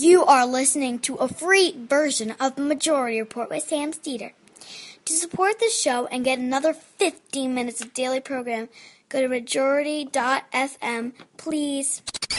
You are listening to a free version of the Majority Report with Sam Seder. To support the show and get another 15 minutes of daily program, go to majority.fm, please.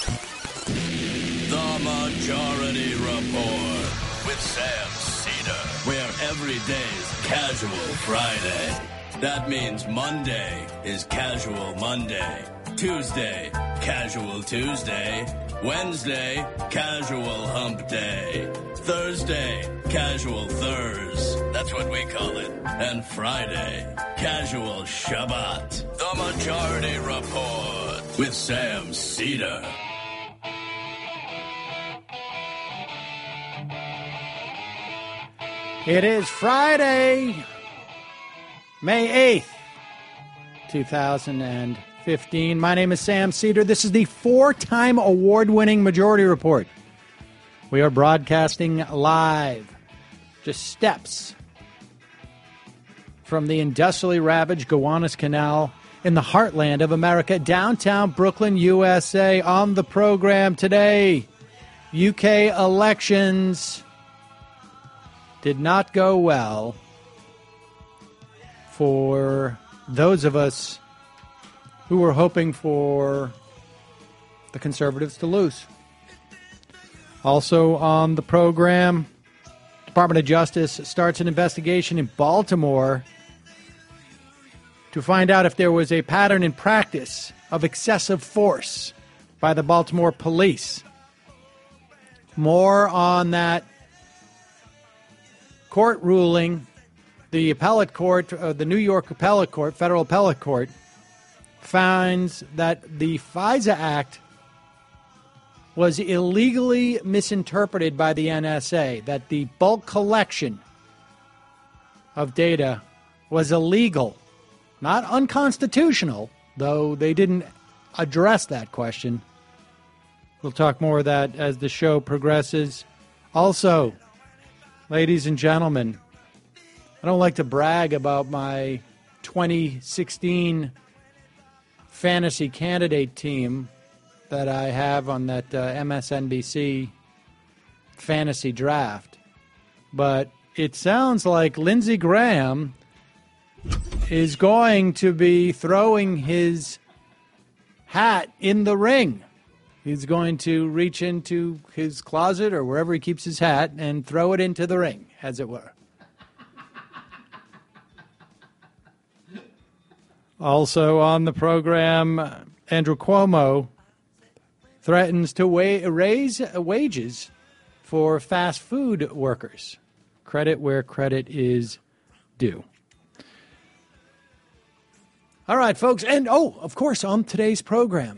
The Majority Report with Sam Seder, where every day's Casual Friday. That means Monday is Casual Monday, Tuesday, Casual Tuesday, Wednesday, Casual Hump Day, Thursday, Casual Thurs, that's what we call it, and Friday, Casual Shabbat. The Majority Report with Sam Seder. It is Friday, May 8th, 2015. My name is Sam Seder. This is the four-time award-winning Majority Report. We are broadcasting live, just steps from the industrially ravaged Gowanus Canal in the heartland of America, downtown Brooklyn, USA. On the program today, UK elections did not go well for those of us who were hoping for the Conservatives to lose. Also on the program, Department of Justice starts an investigation in Baltimore to find out if there was a pattern in practice of excessive force by the Baltimore police. More on that court ruling. The appellate court, the New York Appellate Court, Federal Appellate Court, finds that the FISA Act was illegally misinterpreted by the NSA, that the bulk collection of data was illegal, not unconstitutional, though they didn't address that question. We'll talk more of that as the show progresses. Also, ladies and gentlemen, I don't like to brag about my 2016 fantasy candidate team that I have on that MSNBC fantasy draft, but it sounds like Lindsey Graham is going to be throwing his hat in the ring. He's going to reach into his closet or wherever he keeps his hat and throw it into the ring, as it were. Also on the program, Andrew Cuomo threatens to raise wages for fast food workers. Credit where credit is due. All right, folks. And, of course, on today's program,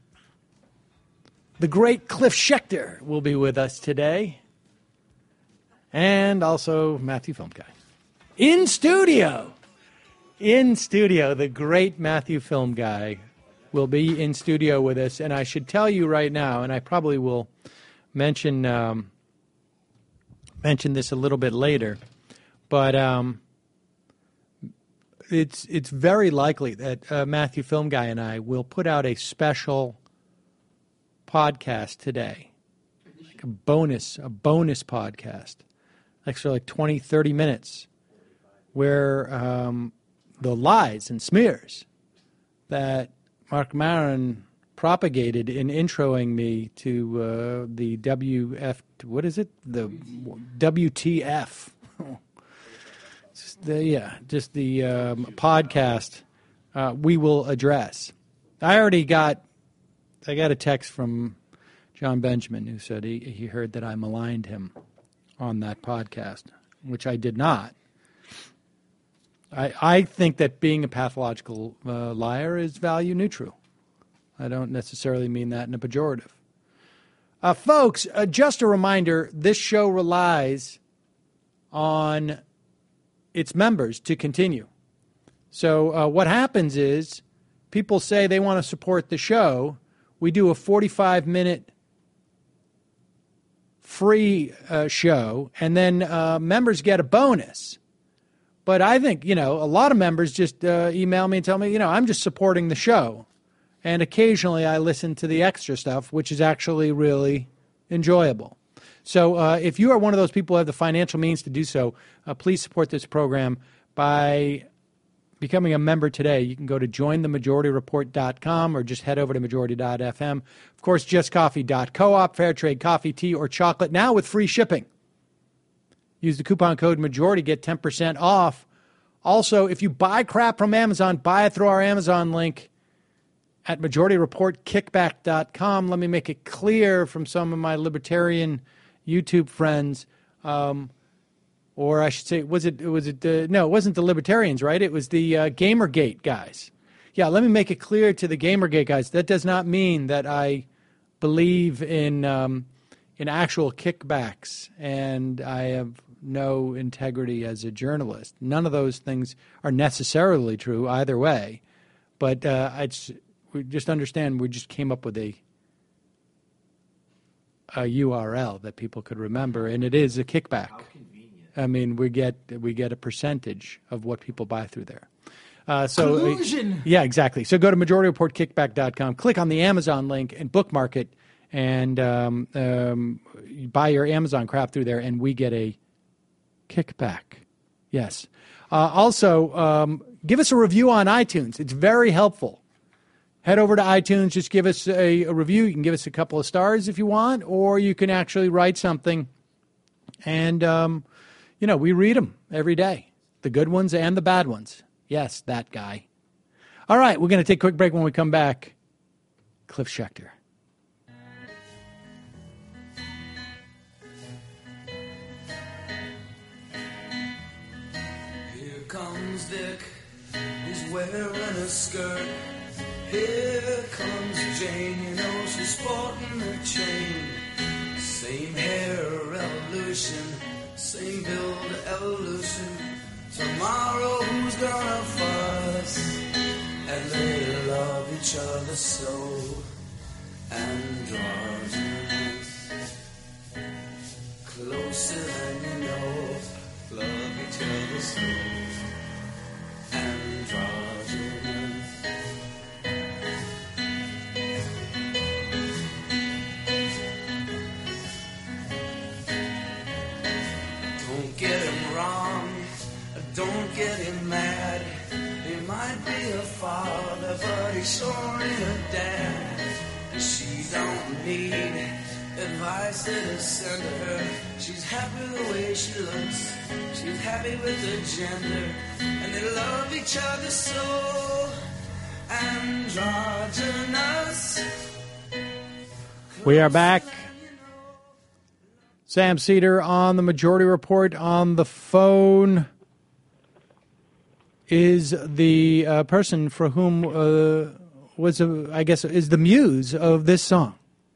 the great Cliff Schechter will be with us today. And also Matthew Film Guy. In studio, the great Matthew Film Guy will be in studio with us. And I should tell you right now, and I probably will mention this a little bit later, but it's very likely that Matthew Film Guy and I will put out a special podcast today, like a bonus podcast, extra like 20, 30 minutes, where the lies and smears that Mark Maron propagated in introing me to the WTF, just the podcast we will address. I got a text from John Benjamin who said he heard that I maligned him on that podcast, which I did not. I think that being a pathological liar is value neutral. I don't necessarily mean that in a pejorative. Folks, just a reminder, this show relies on its members to continue. So what happens is people say they want to support the show. We do a 45-minute free show, and then members get a bonus. But I think, a lot of members just email me and tell me, I'm just supporting the show. And occasionally I listen to the extra stuff, which is actually really enjoyable. So if you are one of those people who have the financial means to do so, please support this program by becoming a member today. You can go to jointhemajorityreport.com or just head over to majority.fm. Of course, justcoffee.coop, fair trade coffee, tea, or chocolate, now with free shipping. Use the coupon code MAJORITY, get 10% off. Also, if you buy crap from Amazon, buy it through our Amazon link at majorityreportkickback.com. Let me make it clear from some of my libertarian YouTube friends, or I should say, no, it wasn't the libertarians, right? It was the Gamergate guys. Yeah, let me make it clear to the Gamergate guys. That does not mean that I believe in actual kickbacks, and I have no integrity as a journalist. None of those things are necessarily true either way. But we just understand we just came up with a URL that people could remember, and it is a kickback. How convenient. I mean, we get a percentage of what people buy through there. Collusion. Yeah, exactly. So go to majorityreportkickback.com, click on the Amazon link, and bookmark it, and you buy your Amazon crap through there, and we get a kickback. Yes. Also, give us a review on iTunes. It's very helpful. Head over to iTunes. Just give us a review. You can give us a couple of stars if you want, or you can actually write something. And, we read them every day, the good ones and the bad ones. Yes, that guy. All right, we're going to take a quick break. When we come back, Cliff Schecter. Here comes Dick, he's wearing a skirt. Here comes Jane, you know she's sporting a chain. Same hair evolution, same build evolution. Tomorrow who's gonna fuss? And they love each other so. Androgynous, closer than you know. Love each other so. Androgynous. Don't get him wrong, don't get him mad. He might be a father, but he's sure ain't a dad. She don't need advice that is sent to her. She's happy the way she looks. She's happy with her gender. And they love each other so. Androgynous. We are back. Sam Seder on the Majority Report. On the phone is the person for whom is the muse of this song.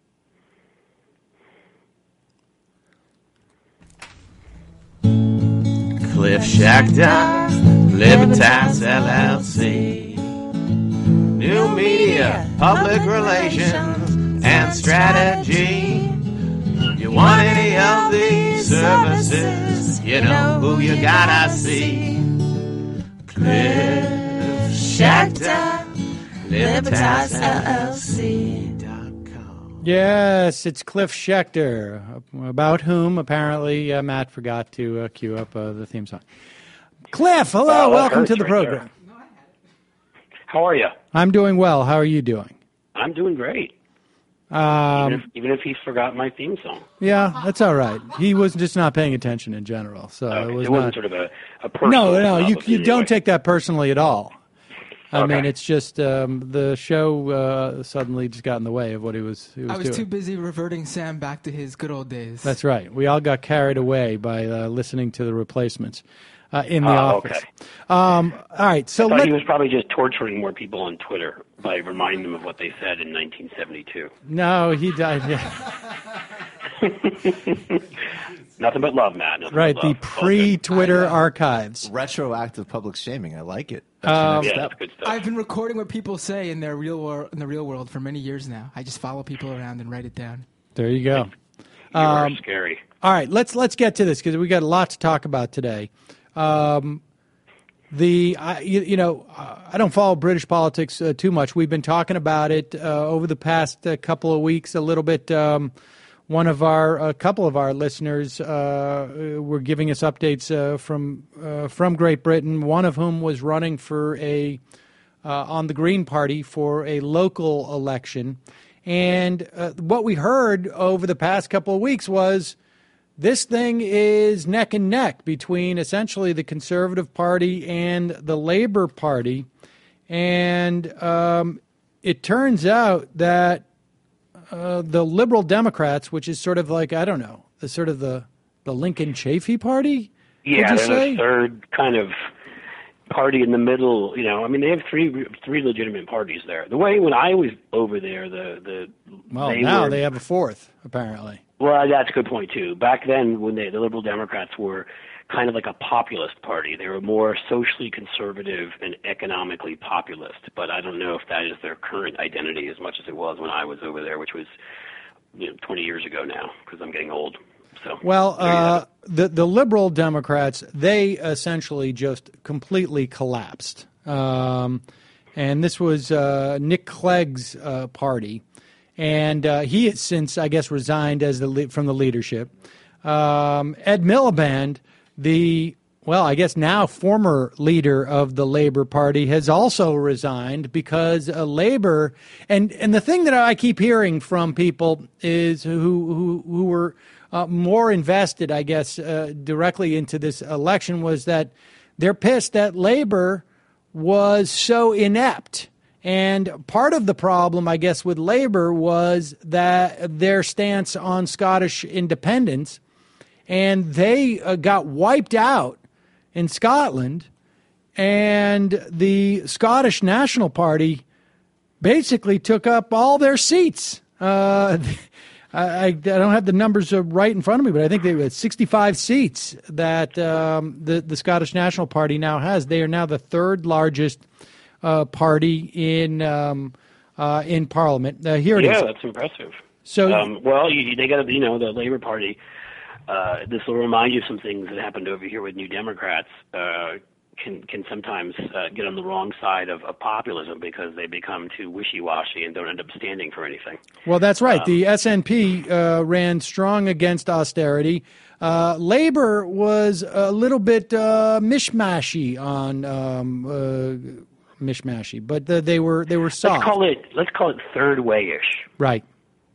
Cliff Schecter, Libertas LLC. New media, public relations, and strategy. You want any of these services, you know who you gotta see. Cliff Schecter, Libertas LLC.com. Yes, it's Cliff Schecter, about whom apparently Matt forgot to cue up the theme song. Cliff, hello, welcome to the program. How are you? I'm doing well. How are you doing? I'm doing great. Even if he forgot my theme song. Yeah, that's all right. He was just not paying attention in general. So it wasn't sort of a personal. No, you don't take that personally at all. I mean, it's just the show suddenly just got in the way of what he was doing. I was too busy reverting Sam back to his good old days. That's right. We all got carried away by listening to the replacements in the office. Okay. All right. So I thought he was probably just torturing more people on Twitter by reminding them of what they said in 1972. No, he died. Yeah. Nothing but love, Matt. Nothing right, but the love. pre-Twitter archives. Retroactive public shaming. I like it. That's good stuff. I've been recording what people say in the real world for many years now. I just follow people around and write it down. There you go. You are scary. All right, let's get to this because we got a lot to talk about today. I don't follow British politics too much. We've been talking about it over the past couple of weeks a little bit. a couple of our listeners were giving us updates from Great Britain. One of whom was running for on the Green Party for a local election, and what we heard over the past couple of weeks was this thing is neck and neck between essentially the Conservative Party and the Labour Party, and it turns out that the Liberal Democrats, which is sort of like, I don't know, the Lincoln Chafee Party? Yeah, they're the third kind of party in the middle. They have three legitimate parties there. The way when I was over there, now they have a fourth, apparently. Well, that's a good point too. Back then, when the Liberal Democrats were kind of like a populist party, they were more socially conservative and economically populist. But I don't know if that is their current identity as much as it was when I was over there, which was 20 years ago now, because I'm getting old. So, well, the Liberal Democrats, they essentially just completely collapsed. And this was Nick Clegg's party. And he has since, I guess, resigned from the leadership. Ed Miliband, I guess now former leader of the Labour Party, has also resigned because Labour, and the thing that I keep hearing from people is who were more invested, I guess, directly into this election, was that they're pissed that Labour was so inept. And part of the problem, I guess, with Labour was that their stance on Scottish independence, and they got wiped out in Scotland, and the Scottish National Party basically took up all their seats. I don't have the numbers right in front of me, but I think they had 65 seats that the Scottish National Party now has. They are now the third largest party in Parliament. Here it is. Yeah, that's impressive. So, they got the Labour Party. This will remind you of some things that happened over here with New Democrats. Can sometimes get on the wrong side of populism because they become too wishy-washy and don't end up standing for anything. Well, that's right. The SNP ran strong against austerity. Labour was a little bit mishmashy on but they were soft. Let's call it third way-ish. Right.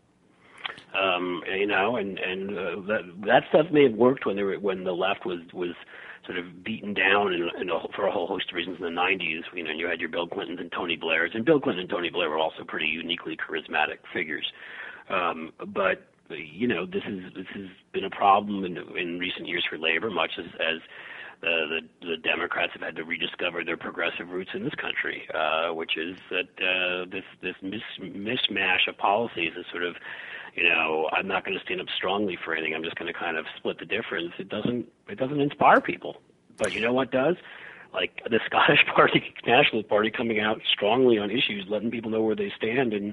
That stuff may have worked when the left was sort of beaten down for a whole host of reasons in the 90s. You had your Bill Clintons and Tony Blairs, and Bill Clinton and Tony Blair were also pretty uniquely charismatic figures. But this has been a problem in recent years for Labor, much as the Democrats have had to rediscover their progressive roots in this country, which is that this mishmash of policies is sort of, I'm not going to stand up strongly for anything. I'm just going to kind of split the difference. It doesn't inspire people. But you know what does? Like the Scottish Party, Nationalist Party, coming out strongly on issues, letting people know where they stand, and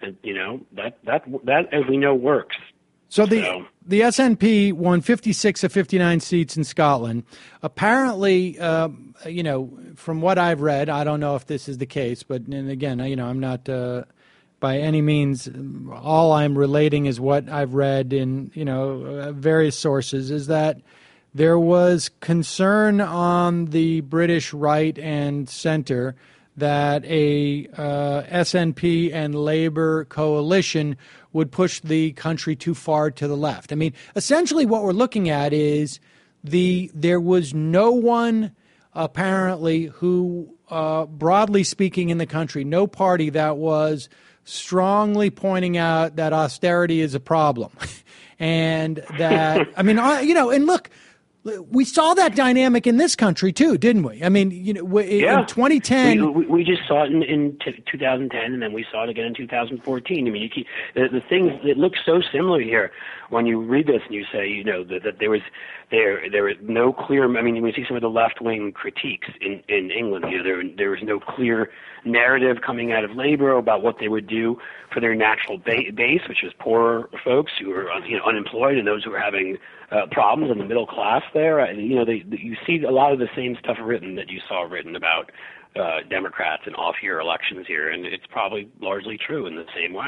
that as we know works. So the SNP won 56 of 59 seats in Scotland. Apparently, from what I've read, I don't know if this is the case, but and again, I'm not by any means. All I'm relating is what I've read in various sources. Is that there was concern on the British right and center that a SNP and Labour coalition would push the country too far to the left. I mean, essentially what we're looking at is there was no one apparently who, broadly speaking in the country, no party that was strongly pointing out that austerity is a problem. And that, and look, we saw that dynamic in this country too, didn't we? I mean, in 2010, we just saw it in 2010, and then we saw it again in 2014. I mean, the things that look so similar here when you read this and you say, that there was no clear. I mean, we see some of the left wing critiques in England. There was no clear narrative coming out of Labour about what they would do for their natural base, which is poor folks who are unemployed and those who are having problems in the middle class there. You see a lot of the same stuff written that you saw written about Democrats and off-year elections here, and it's probably largely true in the same way.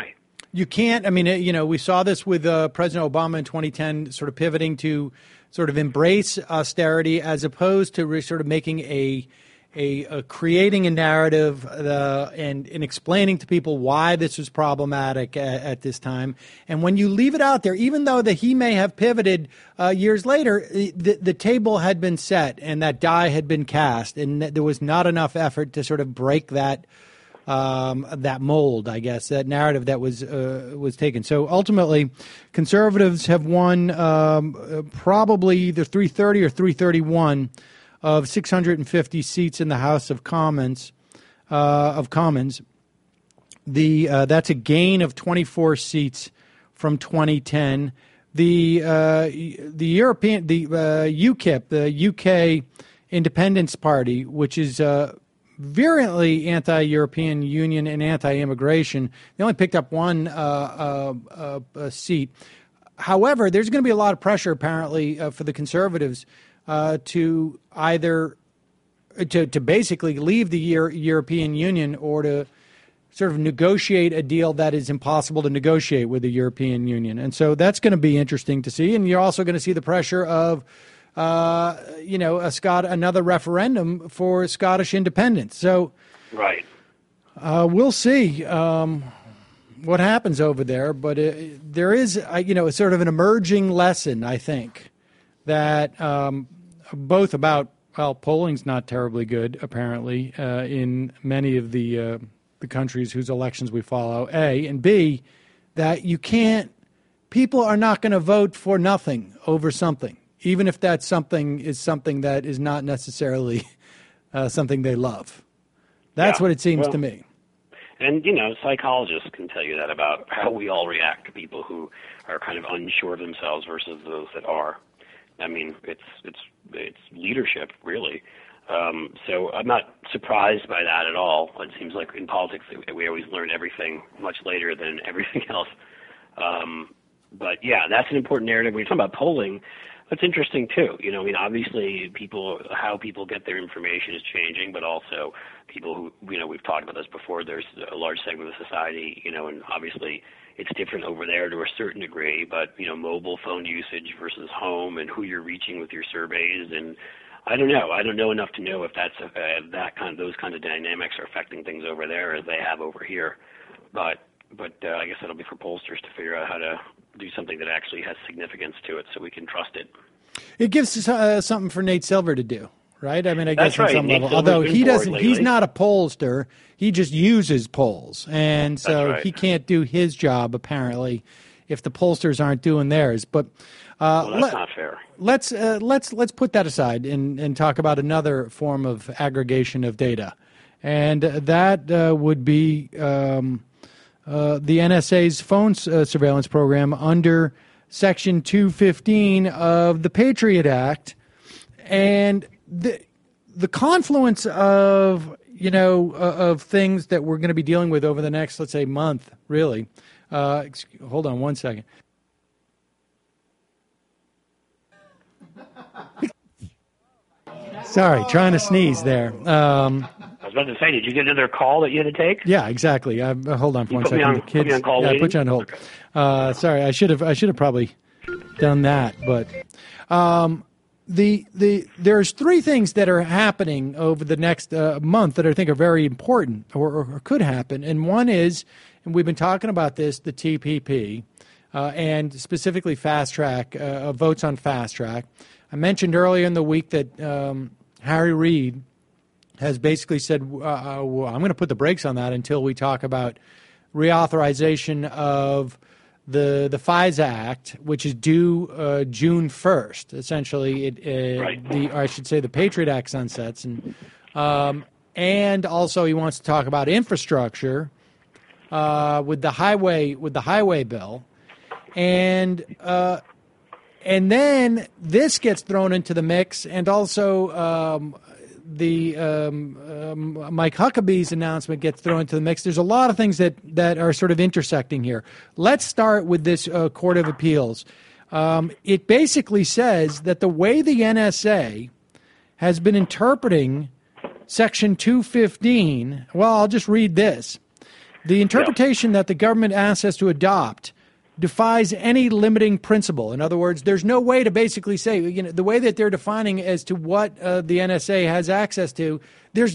You can't. I mean, we saw this with President Obama in 2010, sort of pivoting to sort of embrace austerity as opposed to sort of making a creating a narrative and explaining to people why this was problematic at this time. And when you leave it out there, even though that he may have pivoted years later, the table had been set and that die had been cast, and there was not enough effort to sort of break that mold, I guess, that narrative that was taken. So ultimately, conservatives have won probably either 330 or 331 of 650 seats in the House of Commons. That's a gain of 24 seats from 2010. The UKIP, the UK Independence Party, which is virulently anti-European Union and anti-immigration, they only picked up one seat. However, there's going to be a lot of pressure, apparently, for the Conservatives to either to basically leave the European Union or to sort of negotiate a deal that is impossible to negotiate with the European Union. And so that's going to be interesting to see. And you're also going to see the pressure of another referendum for Scottish independence. So right. We'll see what happens over there. But there is, sort of an emerging lesson, I think, that both about, polling's not terribly good, apparently, in many of the countries whose elections we follow, A, and B, that people are not going to vote for nothing over something, even if that something is something that is not necessarily something they love. That's what it seems to me. And, psychologists can tell you that about how we all react to people who are kind of unsure of themselves versus those that are. I mean, it's leadership, really. So I'm not surprised by that at all. It seems like in politics we always learn everything much later than everything else. But yeah, that's an important narrative. When you're talking about polling, that's interesting too. Obviously how people get their information is changing, but also people who, we've talked about this before, there's a large segment of society, and obviously it's different over there to a certain degree, but, mobile phone usage versus home and who you're reaching with your surveys. And I don't know. I don't know enough to know if that's those kind of dynamics are affecting things over there as they have over here. But I guess that'll be for pollsters to figure out how to do something that actually has significance to it so we can trust it. It gives something for Nate Silver to do, right? I mean, I guess that's on some Nate level, Silver's although he doesn't, lately. he's not a pollster. He just uses polls, and so he can't do his job apparently if the pollsters aren't doing theirs. But that's not fair. Let's put that aside and talk about another form of aggregation of data, and that would be the NSA's phone surveillance program under Section 215 of the Patriot Act, and the confluence of of things that we're going to be dealing with over the next, let's say, month, really. Hold on one second. Sorry, trying to sneeze there. I was about to say, did you get another call that you had to take? Yeah, exactly. Hold on for one second. Put me on call I waiting? put you on hold. Okay. Sorry, I should have probably done that, but there's three things that are happening over the next month that I think are very important or could happen, and one is, and we've been talking about this, the TPP, and specifically fast track votes on fast track. I mentioned earlier in the week that Harry Reid has basically said, well, I'm going to put the brakes on that until we talk about reauthorization of the FISA Act, which is due June 1st. Essentially, the Patriot Act sunsets, and also he wants to talk about infrastructure with the highway bill, and then this gets thrown into the mix, and also Mike Huckabee's announcement gets thrown into the mix. There's a lot of things that are sort of intersecting here. Let's start with this Court of Appeals. It basically says that the way the NSA has been interpreting Section 215, well, I'll just read this. The interpretation that the government asks us to adopt defies any limiting principle. In other words, there's no way to basically say, the way that they're defining as to what the NSA has access to, there's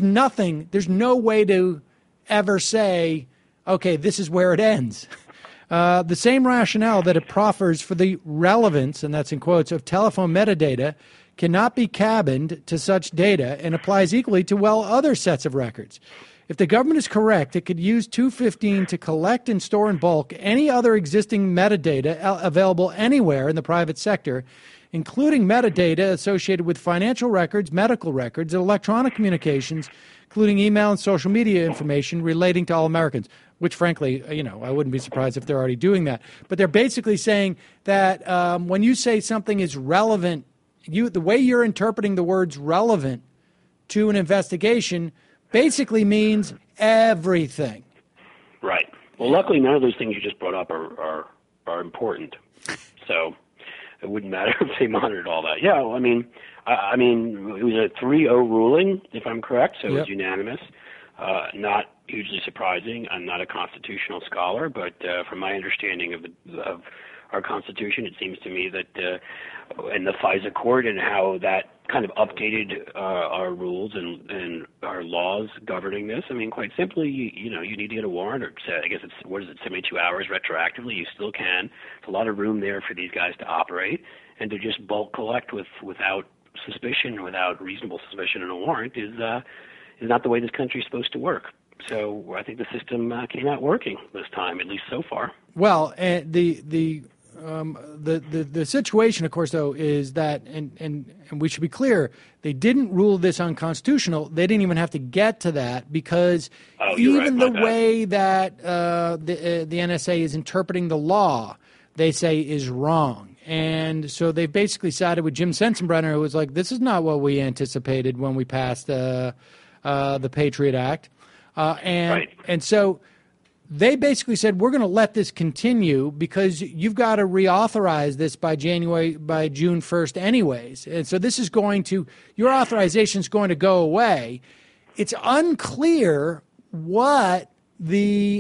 no way to ever say, okay, this is where it ends. The same rationale that it proffers for the relevance, and that's in quotes, of telephone metadata cannot be cabined to such data and applies equally to, other sets of records. If the government is correct, it could use 215 to collect and store in bulk any other existing metadata available anywhere in the private sector, including metadata associated with financial records, medical records, and electronic communications, including email and social media information relating to all Americans, which, frankly, I wouldn't be surprised if they're already doing that. But they're basically saying that when you say something is relevant, the way you're interpreting the words relevant to an investigation basically means everything. Right. Well, luckily, none of those things you just brought up are important. So it wouldn't matter if they monitored all that. Yeah, well, I mean, it was a 3-0 ruling, if I'm correct, so it was unanimous. Not hugely surprising. I'm not a constitutional scholar, but from my understanding of our Constitution, it seems to me that in the FISA court and how that kind of updated our rules and our laws governing this. I mean, quite simply, you need to get a warrant, or I guess it's 72 hours retroactively. You still can. There's a lot of room there for these guys to operate, and to just bulk collect without suspicion, without reasonable suspicion and a warrant is not the way this country is supposed to work. So I think the system came out working this time, at least so far. Well, the situation, of course, though, is that, and we should be clear, they didn't rule this unconstitutional. They didn't even have to get to that because even the way that the NSA is interpreting the law, they say is wrong. And so they basically sided with Jim Sensenbrenner, who was like, this is not what we anticipated when we passed the Patriot Act. And so they basically said, we're going to let this continue because you've got to reauthorize this by June 1st anyways. And so this is your authorization is going to go away. It's unclear what the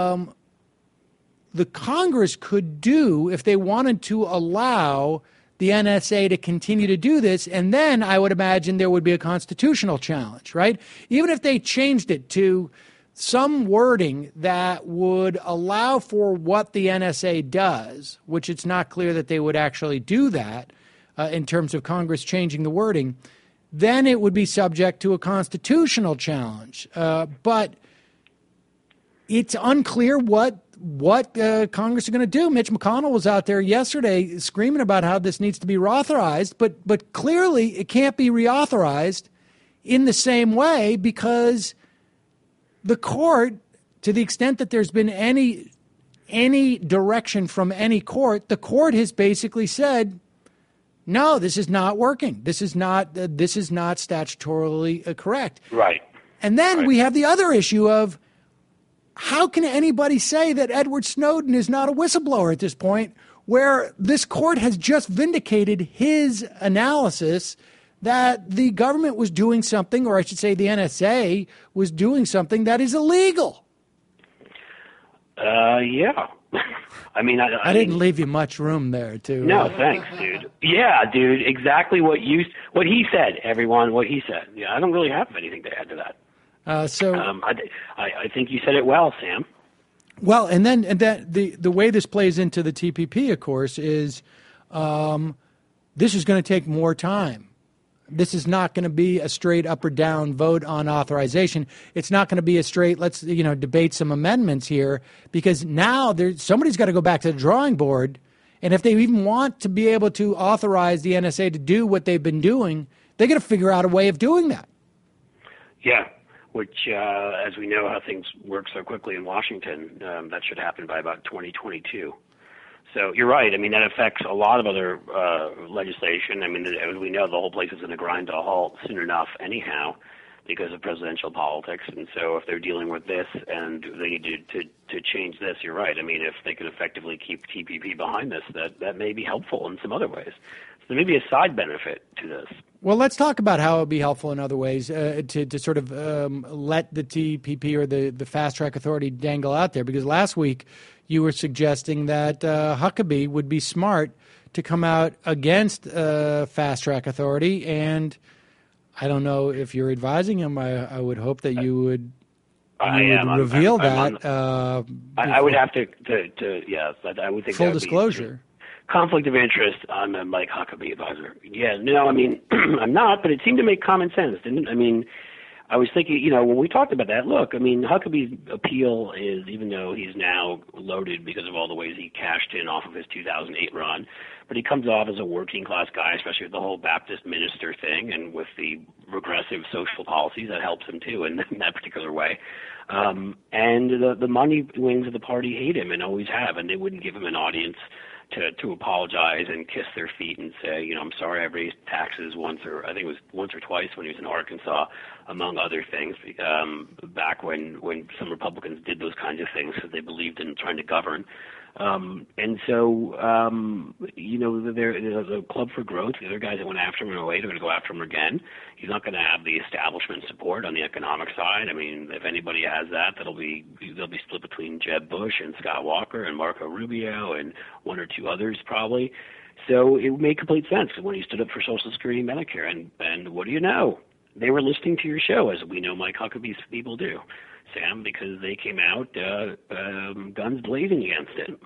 Congress could do if they wanted to allow the NSA to continue to do this, and then I would imagine there would be a constitutional challenge, right? Even if they changed it to some wording that would allow for what the NSA does, which it's not clear that they would actually do that in terms of Congress changing the wording, then it would be subject to a constitutional challenge. But it's unclear what Congress is going to do. Mitch McConnell was out there yesterday screaming about how this needs to be reauthorized, but clearly it can't be reauthorized in the same way because the court, to the extent that there's been any direction from any court, the court has basically said, no, this is not working. This is not statutorily correct. Right. And then we have the other issue of, how can anybody say that Edward Snowden is not a whistleblower at this point, where this court has just vindicated his analysis that the government was doing something, or I should say the NSA was doing something that is illegal? Yeah. I mean, I didn't leave you much room there, too. No, thanks, dude. Yeah, dude, exactly what he said, everyone, what he said. Yeah, I don't really have anything to add to that. I think you said it well, Sam. Well, and the way this plays into the TPP, of course, is this is going to take more time. This is not going to be a straight up or down vote on authorization. It's not going to be a straight, let's debate some amendments here, because now somebody's got to go back to the drawing board, and if they even want to be able to authorize the NSA to do what they've been doing, they're going to figure out a way of doing that. Yeah. Which, as we know how things work so quickly in Washington, that should happen by about 2022. So you're right. I mean, that affects a lot of other legislation. I mean, as we know, the whole place is going to grind to a halt soon enough anyhow because of presidential politics. And so if they're dealing with this and they need to change this, you're right. I mean, if they can effectively keep TPP behind this, that may be helpful in some other ways. So there may be a side benefit to this. Well, let's talk about how it would be helpful in other ways to sort of let the TPP or the Fast Track Authority dangle out there. Because last week you were suggesting that Huckabee would be smart to come out against Fast Track Authority. And I don't know if you're advising him. I would hope that you would reveal that. I would have to yes. I would think full that would disclosure. Conflict of interest. I'm a Mike Huckabee advisor. Yeah, no, I mean, I'm not, but it seemed to make common sense, didn't it? I mean, I was thinking, when we talked about that, look, I mean, Huckabee's appeal is, even though he's now loaded because of all the ways he cashed in off of his 2008 run, but he comes off as a working class guy, especially with the whole Baptist minister thing and with the regressive social policies that helps him too in that particular way. And the money wings of the party hate him and always have, and they wouldn't give him an audience to apologize and kiss their feet and say, I'm sorry I raised taxes once or twice when he was in Arkansas, among other things, back when some Republicans did those kinds of things because they believed in trying to govern. And so, the Club for Growth, the other guys that went after him in 2008 are going to go after him again. He's not going to have the establishment support on the economic side. I mean, if anybody has that, they'll be split between Jeb Bush and Scott Walker and Marco Rubio and one or two others probably. So it would make complete sense when he stood up for Social Security and Medicare. And what do you know? They were listening to your show, as we know Mike Huckabee's people do, Sam, because they came out guns blazing against it.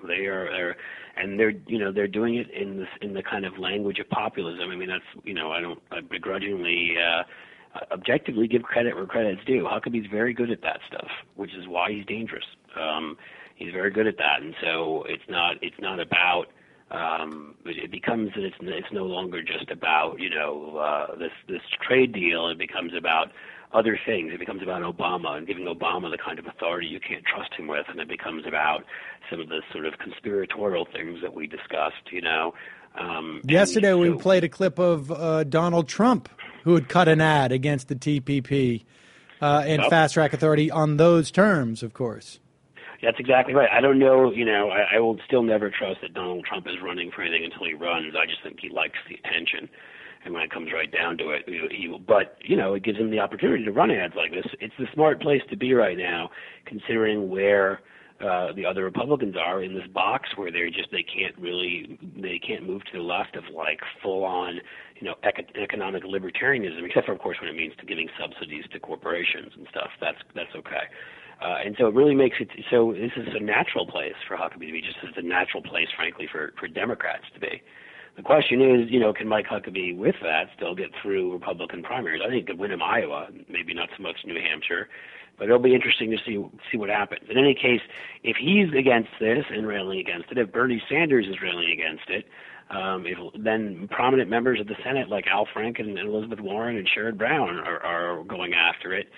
They're doing it in the kind of language of populism. I mean, I begrudgingly, objectively give credit where credit's due. Huckabee's very good at that stuff, which is why he's dangerous. He's very good at that, and so it's not about. It becomes that it's no longer just about this trade deal. It becomes about other things. It becomes about Obama and giving Obama the kind of authority you can't trust him with, and it becomes about some of the sort of conspiratorial things that we discussed. Yesterday we played a clip of Donald Trump, who had cut an ad against the TPP and Fast Track Authority on those terms, of course. That's exactly right. I don't know, I will still never trust that Donald Trump is running for anything until he runs. I just think he likes the attention. And when it comes right down to it, he will. But, it gives him the opportunity to run ads like this. It's the smart place to be right now, considering where the other Republicans are in this box where they can't move to the left of like full on, economic libertarianism, except for, of course, when it means to giving subsidies to corporations and stuff. That's okay. And so it really makes it so this is a natural place for Huckabee to be, just as a natural place, frankly, for Democrats to be. The question is, can Mike Huckabee with that still get through Republican primaries? I think he could win in Iowa, maybe not so much New Hampshire, but it'll be interesting to see what happens. In any case, if he's against this and railing against it, if Bernie Sanders is railing against it, then prominent members of the Senate like Al Franken and Elizabeth Warren and Sherrod Brown are going after it.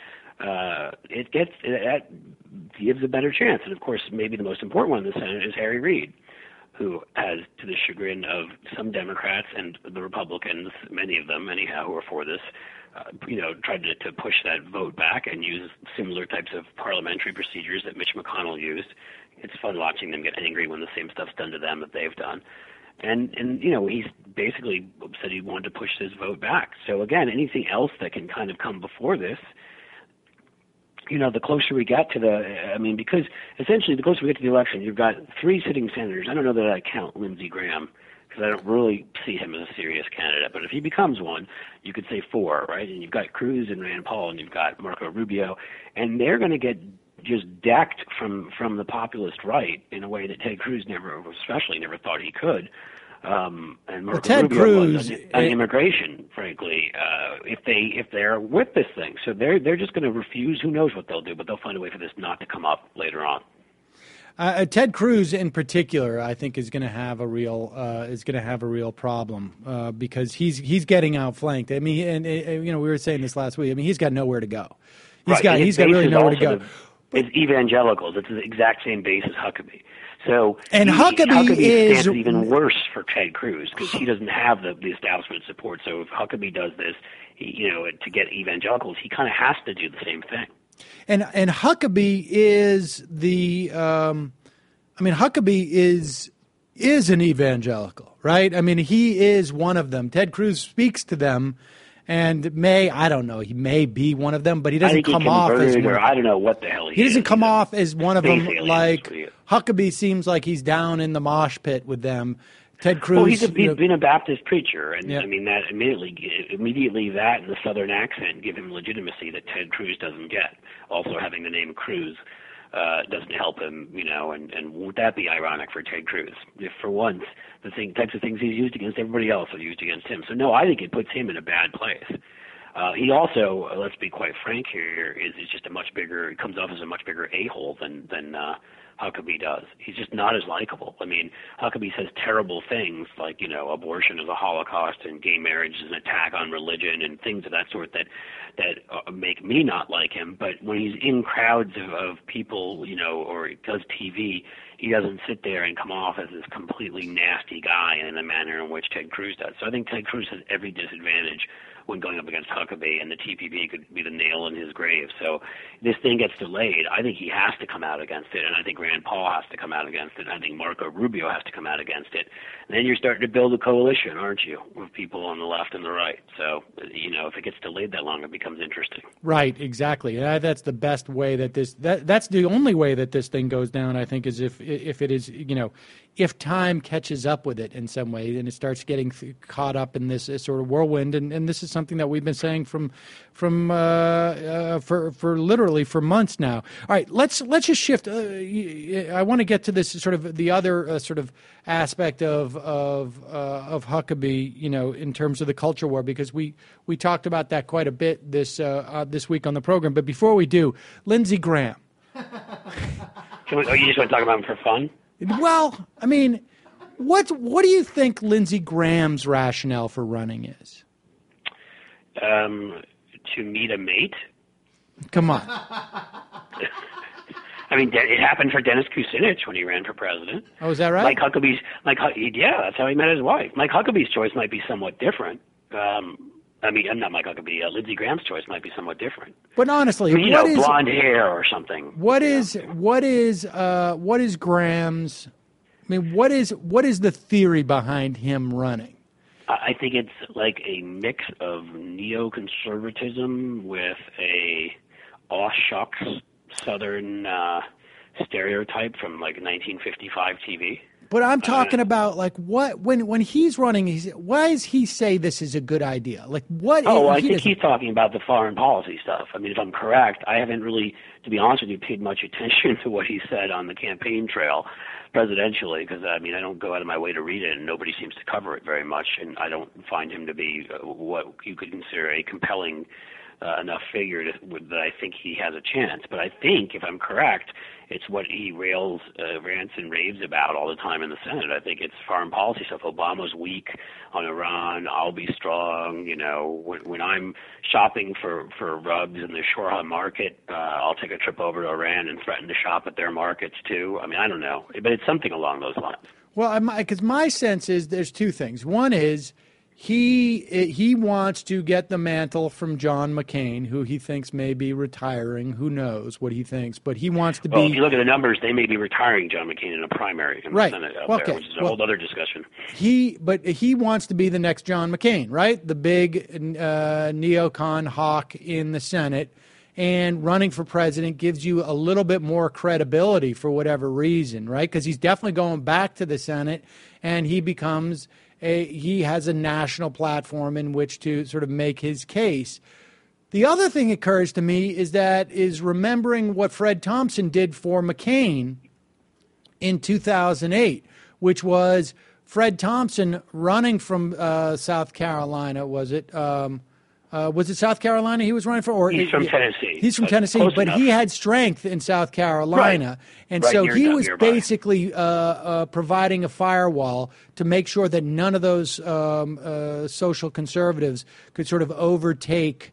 That gives a better chance. And, of course, maybe the most important one in the Senate is Harry Reid, who has, to the chagrin of some Democrats and the Republicans, many of them anyhow who are for this, tried to push that vote back and use similar types of parliamentary procedures that Mitch McConnell used. It's fun watching them get angry when the same stuff's done to them that they've done. And he's basically said he wanted to push this vote back. So, again, anything else that can kind of come before this, the closer we get to because essentially the closer we get to the election, you've got 3 sitting senators. I don't know that I count Lindsey Graham because I don't really see him as a serious candidate. But if he becomes one, you could say 4, right? And you've got Cruz and Rand Paul, and you've got Marco Rubio, and they're going to get just decked from the populist right in a way that Ted Cruz never thought he could. And Marco Ted Rubio Cruz on immigration, frankly, if they're with this thing. So they're just going to refuse. Who knows what they'll do, but they'll find a way for this not to come up later on. Ted Cruz, in particular, I think is going to have a real problem because he's getting outflanked. I mean, and we were saying this last week. I mean, he's got nowhere to go. He's got really nowhere to go. It's evangelicals. It's the exact same base as Huckabee. So Huckabee is even worse for Ted Cruz because he doesn't have the establishment support. So if Huckabee does this, to get evangelicals, he kind of has to do the same thing. And Huckabee is Huckabee is is an evangelical, right? I mean, he is one of them. Ted Cruz speaks to them, and I don't know, he may be one of them, but he doesn't come off as one of them. I don't know what the hell he doesn't come off as one of them. Like alien. Huckabee seems like he's down in the mosh pit with them. Ted Cruz. Well, he's been a Baptist preacher, and yeah. I mean that immediately that and the Southern accent give him legitimacy that Ted Cruz doesn't get. Also, having the name Cruz doesn't help him, and won't that be ironic for Ted Cruz? If for once the types of things he's used against everybody else are used against him. So no, I think it puts him in a bad place. He also, let's be quite frank here, is just he comes off as a much bigger a-hole than Huckabee does. He's just not as likable. I mean, Huckabee says terrible things like, abortion is a Holocaust and gay marriage is an attack on religion and things of that sort that make me not like him. But when he's in crowds of people, or he does TV, he doesn't sit there and come off as this completely nasty guy in the manner in which Ted Cruz does. So I think Ted Cruz has every disadvantage when going up against Huckabee, and the TPP could be the nail in his grave. So this thing gets delayed. I think he has to come out against it, and I think Rand Paul has to come out against it, and I think Marco Rubio has to come out against it. And then you're starting to build a coalition, aren't you, with people on the left and the right. So, if it gets delayed that long, it becomes interesting. Right, exactly. That's the best way that's the only way that this thing goes down, I think, is if it is, if time catches up with it in some way and it starts getting caught up in this sort of whirlwind. And this is something that we've been saying for literally for months now. All right, let's just shift. I want to get to this sort of the other sort of aspect of Huckabee, in terms of the culture war, because we talked about that quite a bit this week on the program. But before we do, Lindsey Graham. You just want to talk about him for fun? Well, I mean, what do you think Lindsey Graham's rationale for running is? To meet a mate. Come on. I mean, it happened for Dennis Kucinich when he ran for president. Oh, is that right? Mike Huckabee's, yeah, that's how he met his wife. Mike Huckabee's choice might be somewhat different. I'm not Mike Huckabee. Lindsey Graham's choice might be somewhat different. But honestly, blonde hair or something. What is Graham's? I mean, what is the theory behind him running? I think it's like a mix of neoconservatism with a aw shucks Southern stereotype from like 1955 TV. But I'm talking about like what when he's running. Why does he say this is a good idea? Like what? Oh, I think he's talking about the foreign policy stuff. I mean, if I'm correct, I haven't really, to be honest with you, paid much attention to what he said on the campaign trail presidentially, because I don't go out of my way to read it, and nobody seems to cover it very much, and I don't find him to be what you could consider a compelling enough figure that I think he has a chance. But I think, if I'm correct, it's what he rants and raves about all the time in the Senate. I think it's foreign policy stuff. Obama's weak on Iran. I'll be strong. When I'm shopping for rugs in the Shoreham market, I'll take a trip over to Iran and threaten to shop at their markets too. I mean, I don't know, but it's something along those lines. Well, because my sense is there's two things. One is he wants to get the mantle from John McCain, who he thinks may be retiring. Who knows what he thinks, but he wants to be. Well, if you look at the numbers, they may be retiring John McCain in a primary in the Senate there, which is a whole other discussion. But he wants to be the next John McCain, right? The big neocon hawk in the Senate. And running for president gives you a little bit more credibility for whatever reason, right? Because he's definitely going back to the Senate, and he has a national platform in which to sort of make his case. The other thing that occurs to me is remembering what Fred Thompson did for McCain in 2008, which was Fred Thompson running from South Carolina, was it South Carolina he was running for? Or he's from Tennessee. He's from Tennessee, but he had strength in South Carolina. Right. And so he was basically providing a firewall to make sure that none of those social conservatives could sort of overtake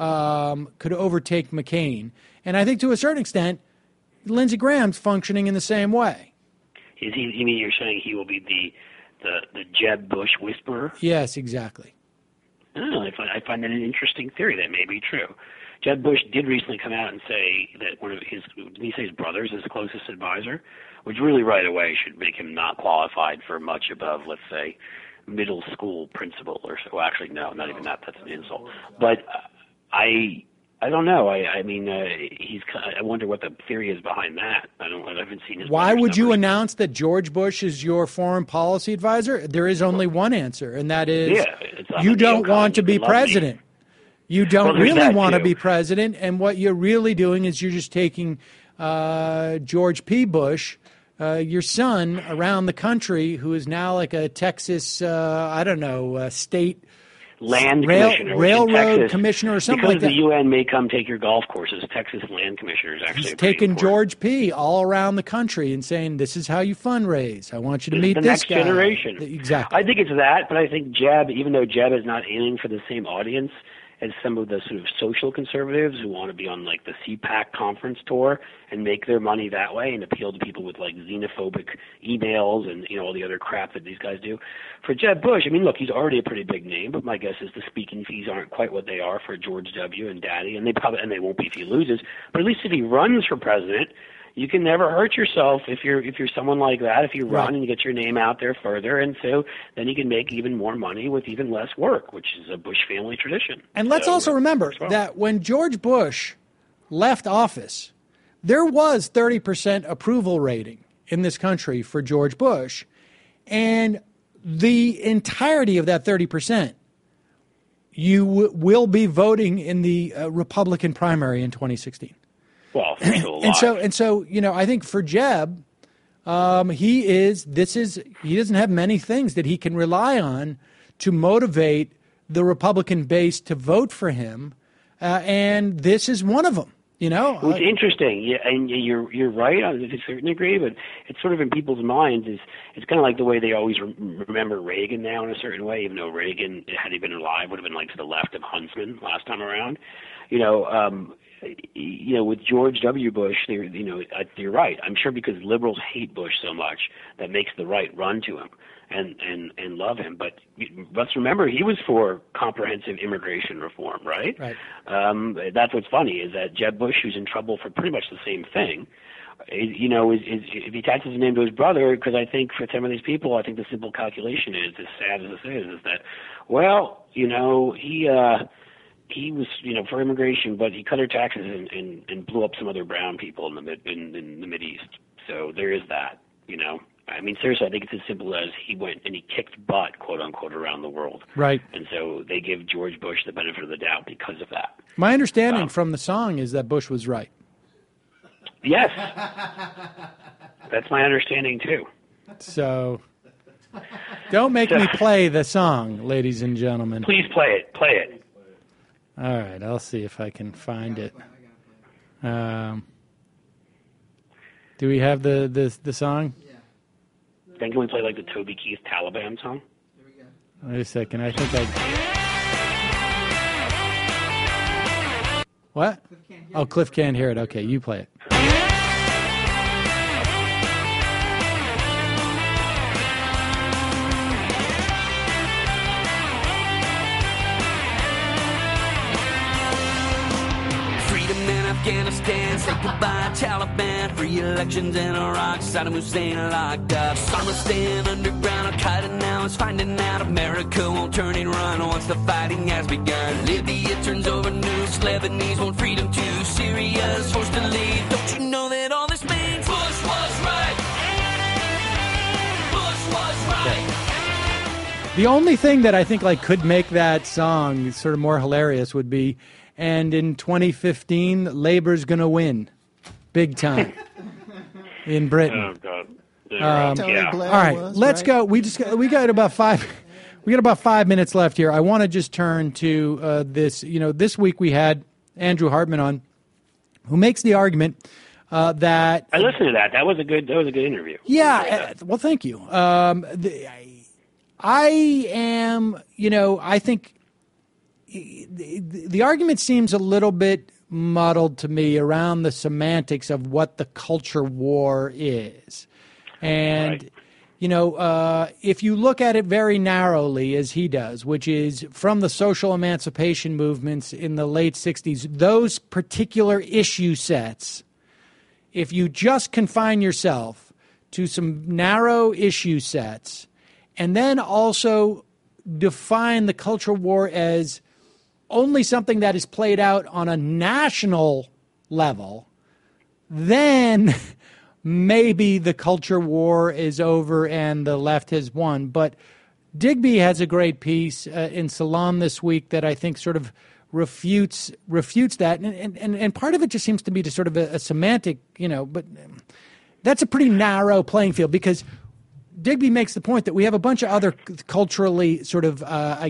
McCain. And I think to a certain extent, Lindsey Graham's functioning in the same way. You mean you're saying he will be the Jeb Bush whisperer? Yes, exactly. Oh, I find that an interesting theory that may be true. Jeb Bush did recently come out and say that one of his, did he say his brother's his closest advisor, which really right away should make him not qualified for much above, let's say, middle school principal or so. Well, actually, no, not even that. That's an insult. But I don't know. I mean, I wonder what the theory is behind that. I haven't seen his. Why would you numbers. announce that George Bush is your foreign policy advisor? There is only one answer, and that is you don't want to be president. You don't really want to be president, and what you're really doing is you're just taking George P. Bush, your son, around the country, who is now like a Texas, state land commissioner, railroad Texas, commissioner or something because like that. The UN may come take your golf courses. Texas land commissioner is actually He's taking George P. all around the country and saying, "This is how you fundraise. I want you to meet the this next guy." generation. Exactly. I think it's that, but I think Jeb, even though Jeb is not aiming for the same audience as some of the sort of social conservatives who want to be on like the CPAC conference tour and make their money that way and appeal to people with like xenophobic emails and all the other crap that these guys do. For Jeb Bush, I mean, look, he's already a pretty big name, but my guess is the speaking fees aren't quite what they are for George W. and Daddy, and they won't be if he loses. But at least if he runs for president, you can never hurt yourself if you're someone like that. If you run and you get your name out there further, and so then you can make even more money with even less work, which is a Bush family tradition. And let's also remember that when George Bush left office, there was 30% approval rating in this country for George Bush, and the entirety of that 30%, you will be voting in the Republican primary in 2016. Well, and so I think for Jeb, he doesn't have many things that he can rely on to motivate the Republican base to vote for him, and this is one of them. Well, it's interesting, yeah, and you're right to a certain degree, but it's sort of in people's minds. It's kind of like the way they always remember Reagan now in a certain way, even though Reagan, had he been alive, would have been like to the left of Huntsman last time around. With George W. Bush, you're right. I'm sure because liberals hate Bush so much that makes the right run to him and love him. But let's remember, he was for comprehensive immigration reform, right? Right. That's what's funny is that Jeb Bush, who's in trouble for pretty much the same thing, if he attaches his name to his brother, because I think for some of these people, I think the simple calculation is, as sad as this is that, well, he was, for immigration, but he cut our taxes and blew up some other brown people in the Mideast. So there is that, I mean, seriously, I think it's as simple as he went and he kicked butt, quote unquote, around the world. Right. And so they give George Bush the benefit of the doubt because of that. My understanding from the song is that Bush was right. Yes. That's my understanding, too. So don't make me play the song, ladies and gentlemen. Please play it. Play it. All right, I'll see if I can find it. Do we have the song? Yeah. Then can we play like the Toby Keith Taliban song? Here we go. Wait a second. I think What? Cliff can't hear it. Okay, you play it. Afghanistan, say goodbye Taliban, free elections in Iraq, Saddam Hussein locked up, Somalistan underground, Al-Qaeda now is finding out America won't turn and run once the fighting has begun. Libya turns over nukes, Lebanese want freedom too, Syria's forced to leave. Don't you know that all this means Bush was right? Bush was right. The only thing that I think could make that song sort of more hilarious would be, and in 2015, Labor's going to win, big time, in Britain. Oh God! Yeah. All right, let's go. We got about 5 minutes left here. I want to just turn to this. This week we had Andrew Hartman on, who makes the argument that I listened to that. That was a good interview. Yeah. Well, thank you. I think. The argument seems a little bit muddled to me around the semantics of what the culture war is. And if you look at it very narrowly, as he does, which is from the social emancipation movements in the late 60s, those particular issue sets, if you just confine yourself to some narrow issue sets and then also define the culture war as only something that is played out on a national level, then maybe the culture war is over and the left has won. But Digby has a great piece in Salon this week that I think sort of refutes that. And part of it just seems to be to sort of a semantic, but that's a pretty narrow playing field, because Digby makes the point that we have a bunch of other culturally sort of,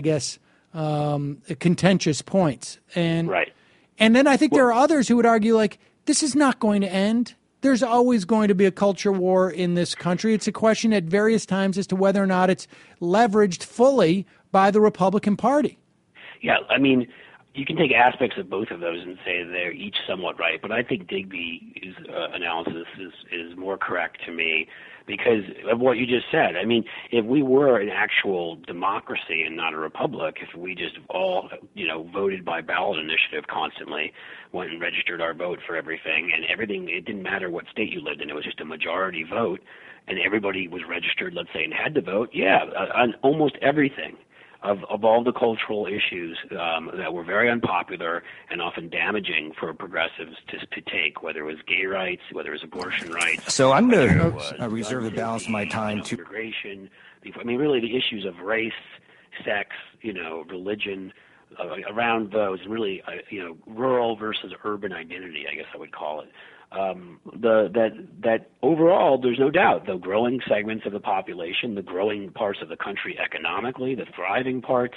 contentious points. Right. And then I think there are others who would argue, like, this is not going to end. There's always going to be a culture war in this country. It's a question at various times as to whether or not it's leveraged fully by the Republican Party. Yeah, I mean, you can take aspects of both of those and say they're each somewhat right, but I think Digby's analysis is more correct to me because of what you just said. I mean, if we were an actual democracy and not a republic, if we just all, voted by ballot initiative constantly, went and registered our vote for everything, and everything, it didn't matter what state you lived in, it was just a majority vote, and everybody was registered, let's say, and had to vote, on almost everything. Of all the cultural issues that were very unpopular and often damaging for progressives to take, whether it was gay rights, whether it was abortion rights. So I'm going to reserve the balance of my time to immigration. I mean, really, the issues of race, sex, religion, around those, and really, rural versus urban identity, I guess I would call it. That overall, there's no doubt, the growing segments of the population, the growing parts of the country economically, the thriving parts,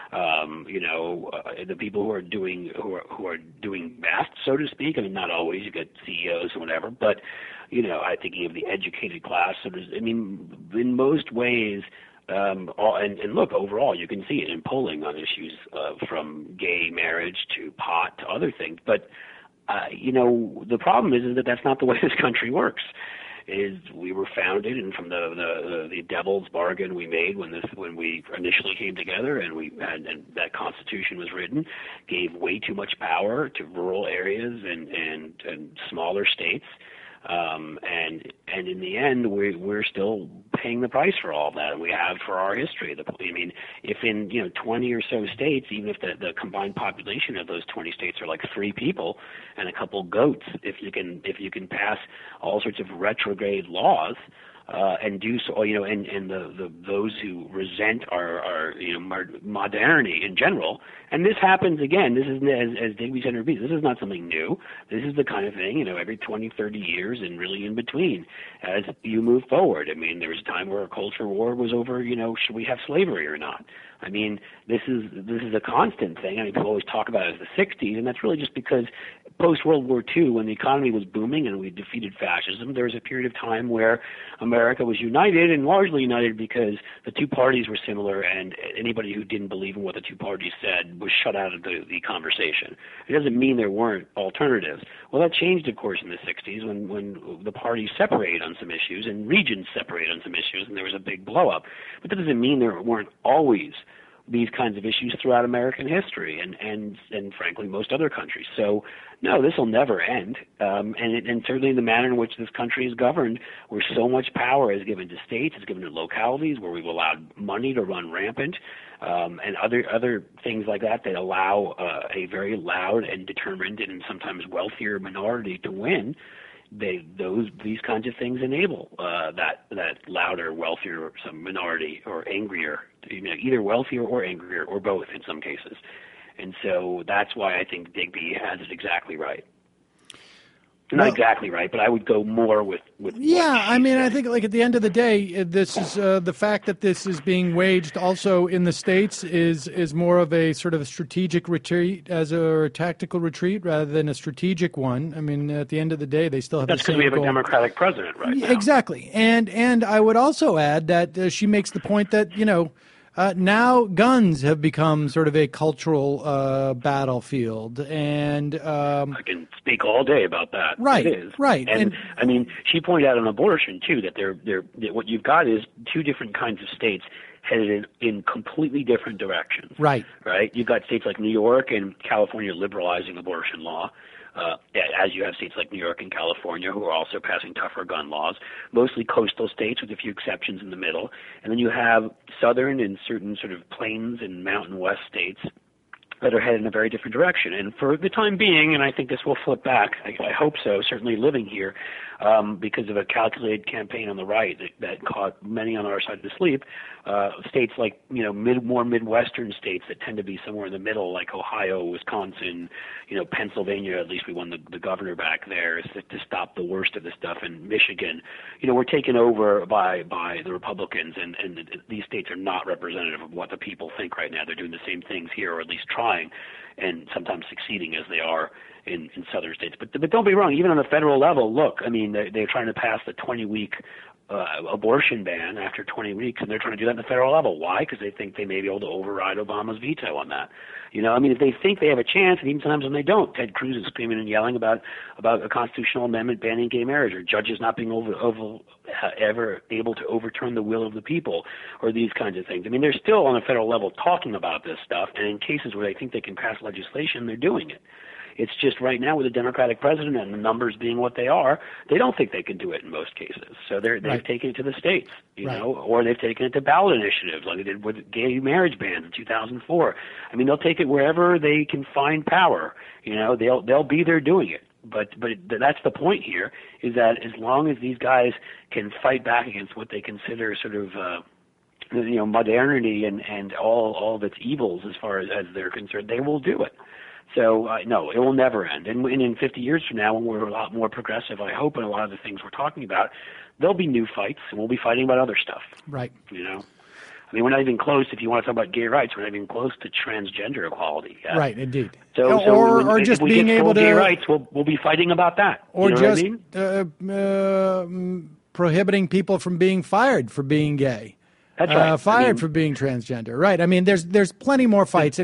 the people who are doing best, so to speak. I mean, not always. You get CEOs and whatever, but I'm thinking of the educated class. So in most ways. And look, overall, you can see it in polling on issues from gay marriage to pot to other things, but. The problem is that that's not the way this country works. Is we were founded, and from the devil's bargain we made when we initially came together, and that Constitution was written, gave way too much power to rural areas and smaller states. And in the end, we're still paying the price for all that, and we have for our history. I mean, if in 20 or so states, even if the combined population of those 20 states are like 3 people and a couple goats, if you can pass all sorts of retrograde laws. And do so, and those who resent our modernity in general. And this happens again. This is, as Digby said, this is not something new. This is the kind of thing, every 20, 30 years and really in between as you move forward. I mean, there was a time where a culture war was over, should we have slavery or not? I mean, this is a constant thing. I mean, people always talk about it as the 60s, and that's really just because post-World War II, when the economy was booming and we defeated fascism, there was a period of time where America was united, and largely united because the two parties were similar, and anybody who didn't believe in what the two parties said was shut out of the conversation. It doesn't mean there weren't alternatives. Well, that changed, of course, in the 60s when the parties separated on some issues and regions separated on some issues, and there was a big blow-up. But that doesn't mean there weren't always these kinds of issues throughout American history and frankly most other countries. So no, this will never end. And certainly the manner in which this country is governed, where so much power is given to states, is given to localities, where we've allowed money to run rampant, and other things like that allow a very loud and determined and sometimes wealthier minority to win. These kinds of things enable that louder, wealthier, some minority, or angrier, either wealthier or angrier, or both in some cases. And so that's why I think Digby has it exactly right. Not exactly right, but I would go more with yeah, I mean, I think like at the end of the day, this is the fact that this is being waged also in the States is more of a sort of a strategic retreat or a tactical retreat rather than a strategic one. I mean, at the end of the day, they still have That's the same because we have goal. a Democratic president right now. Exactly. And I would also add that she makes the point that, now guns have become sort of a cultural battlefield, and I can speak all day about that. Right, it is. right. And I mean, she pointed out on abortion too that that what you've got is two different kinds of states headed in completely different directions. Right. Right. You've got states like New York and California liberalizing abortion law. As you have states like New York and California who are also passing tougher gun laws, mostly coastal states with a few exceptions in the middle. And then you have southern and certain sort of plains and mountain west states that are headed in a very different direction. And for the time being, and I think this will flip back, I hope so, certainly living here, because of a calculated campaign on the right that caught many on our side to sleep, states like, more Midwestern states that tend to be somewhere in the middle, like Ohio, Wisconsin, Pennsylvania, at least we won the governor back there to stop the worst of this stuff, and Michigan, we're taken over by the Republicans, and these states are not representative of what the people think right now. They're doing the same things here, or at least trying, and sometimes succeeding as they are in southern states. But don't be wrong, even on the federal level, look, I mean, they're trying to pass the 20-week abortion ban after 20 weeks, and they're trying to do that at the federal level. Why? Because they think they may be able to override Obama's veto on that. If they think they have a chance, and even sometimes when they don't, Ted Cruz is screaming and yelling about a constitutional amendment banning gay marriage, or judges not being ever able to overturn the will of the people, or these kinds of things. I mean, they're still on the federal level talking about this stuff, and in cases where they think they can pass legislation, they're doing it. It's just right now with a Democratic president and the numbers being what they are, they don't think they can do it in most cases. So they've taken it to the states, or they've taken it to ballot initiatives like they did with gay marriage bans in 2004. I mean, they'll take it wherever they can find power. They'll be there doing it. But that's the point here, is that as long as these guys can fight back against what they consider sort of modernity and all of its evils as far as they're concerned, they will do it. So, no, it will never end. And in 50 years from now, when we're a lot more progressive, I hope, in a lot of the things we're talking about, there'll be new fights, and we'll be fighting about other stuff. Right. I mean, we're not even close, if you want to talk about gay rights, we're not even close to transgender equality yet. Right, indeed. So or just if we being get able to... gay rights, we'll be fighting about that. Or you know just what I mean? Prohibiting people from being fired for being gay. That's right. Fired for being transgender. Right. I mean, there's plenty more fights,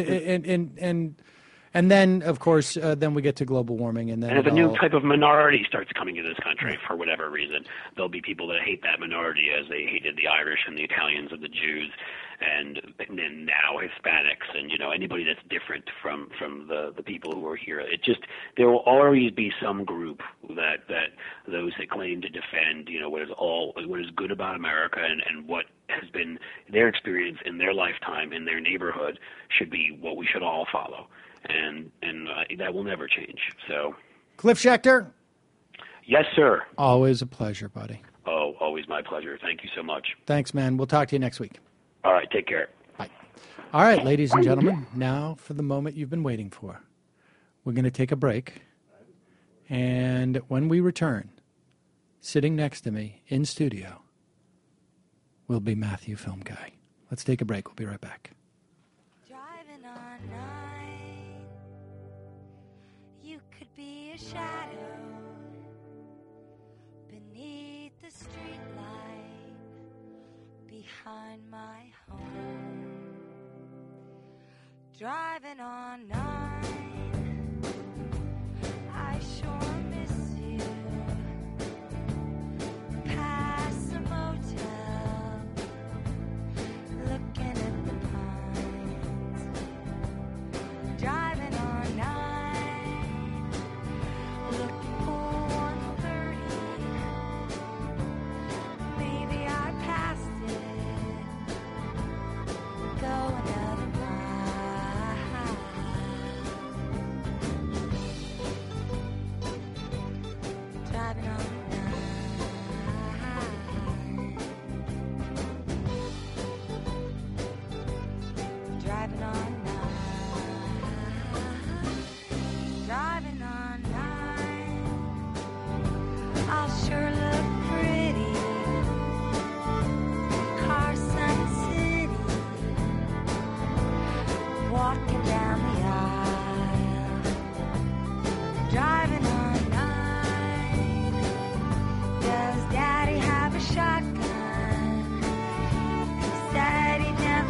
and then, of course, then we get to global warming, and then if a new type of minority starts coming to this country for whatever reason, there'll be people that hate that minority as they hated the Irish and the Italians and the Jews, and then now Hispanics and anybody that's different from the people who are here. There will always be some group that those that claim to defend what is good about America and what has been their experience in their lifetime in their neighborhood should be what we should all follow. And that will never change. So, Cliff Schechter? Yes, sir. Always a pleasure, buddy. Oh, always my pleasure. Thank you so much. Thanks, man. We'll talk to you next week. All right, take care. Bye. All right, ladies and gentlemen, now for the moment you've been waiting for. We're going to take a break. And when we return, sitting next to me in studio will be Matthew Film Guy. Let's take a break. We'll be right back. Driving on 9, you could be a shadow beneath the streetlight behind my home. Driving on 9, I sure miss you. Past the motel, looking at the pines. Driving on 9, looking for 130. Maybe I passed it. Go another mile. Driving on 9. Driving on 9. Driving on 9. I'll sure look pretty. Carson City. Walking down the aisle. Driving on 9. Does Daddy have a shotgun? He said he never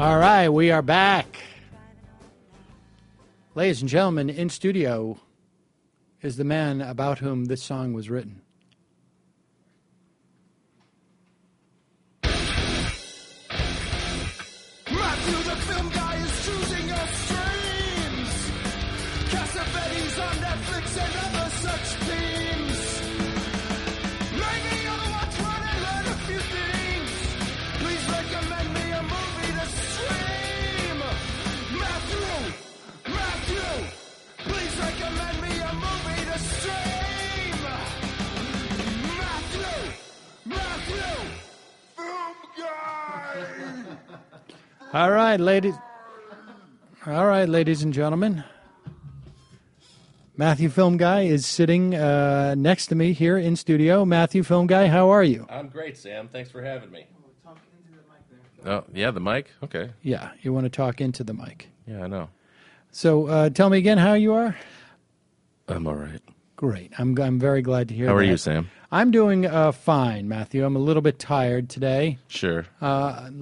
All right, we are back. Ladies and gentlemen, in studio is the man about whom this song was written. Matthew, the film guy, is choosing your streams. Cassavetes on Netflix and other such themes. Maybe you'll watch one and learn a few things. Please recommend me a movie to stream. Matthew, please recommend me a movie to stream. Matthew, film guy. All right, ladies and gentlemen. Matthew Film Guy is sitting next to me here in studio. Matthew Film Guy, how are you? I'm great, Sam. Thanks for having me. Oh, yeah, the mic? Okay. Yeah, you want to talk into the mic. Yeah, I know. So tell me again how you are. I'm all right. Great. I'm very glad to hear that. How are you, Sam? I'm doing fine, Matthew. I'm a little bit tired today. Sure. But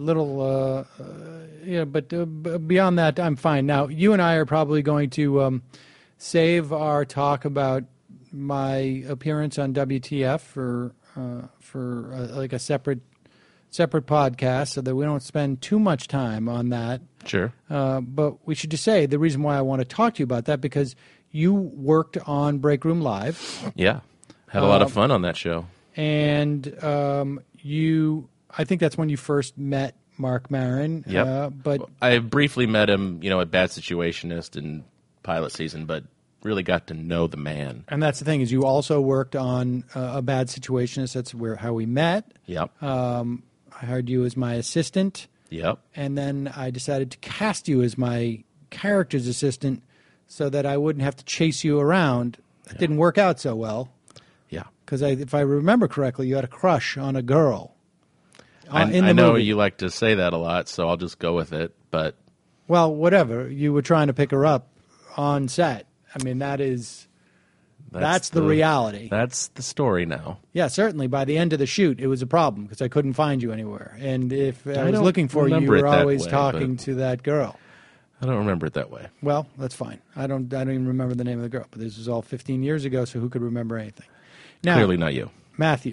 beyond that, I'm fine. Now, you and I are probably going to save our talk about my appearance on WTF for like a separate podcast, so that we don't spend too much time on that. Sure. But we should just say the reason why I want to talk to you about that, because you worked on Break Room Live. Yeah. Had a lot of fun on that show. And I think that's when you first met Mark Maron. Yep. But I briefly met him, at Bad Situationist and pilot season, but really got to know the man. And that's the thing, is you also worked on A Bad Situationist. That's how we met. Yep. I hired you as my assistant. Yep. And then I decided to cast you as my character's assistant so that I wouldn't have to chase you around. It didn't work out so well. Yeah. Because if I remember correctly, you had a crush on a girl. I in the know movie. you like to say that a lot, so I'll just go with it. But Well, whatever. You were trying to pick her up on set. I mean, that's the reality. That's the story now. Yeah, certainly. By the end of the shoot, it was a problem because I couldn't find you anywhere. And if I was don't looking for you, you remember it were that always way, talking but- to that girl. I don't remember it that way. Well, that's fine. I don't even remember the name of the girl. But this was all 15 years ago, so who could remember anything? Now, Clearly not you. Matthew.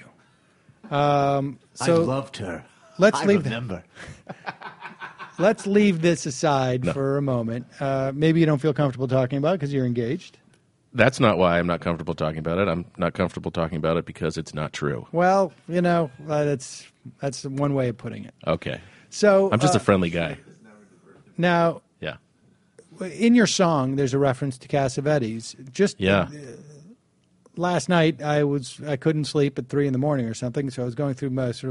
I So loved her. let's I leave remember. let's leave this aside for a moment. Maybe you don't feel comfortable talking about it because you're engaged. That's not why I'm not comfortable talking about it. I'm not comfortable talking about it because it's not true. Well, that's one way of putting it. Okay. So I'm just a friendly guy. Now, Yeah. in your song, there's a reference to Cassavetes. Just Yeah. last night, I couldn't sleep at 3 a.m. or something, so I was going through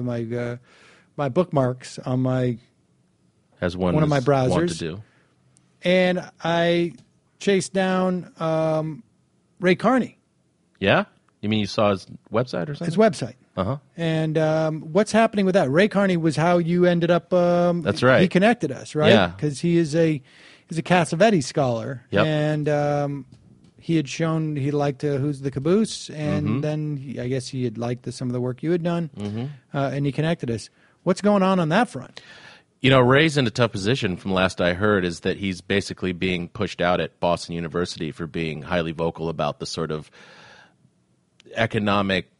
my bookmarks on my As one of my is wont browsers. to do. and I chased down Ray Carney, Yeah? You mean you saw his website or something? his website. Uh-huh. And what's happening with that? Ray Carney was how you ended up. That's right. He connected us, right? Yeah. Because he's a Cassavetes scholar, Yep. and he had shown he liked Who's the Caboose, and Mm-hmm. then I guess he had liked some of the work you had done, and he connected us. What's going on that front? Ray's in a tough position from last I heard is that he's basically being pushed out at Boston University for being highly vocal about the sort of economic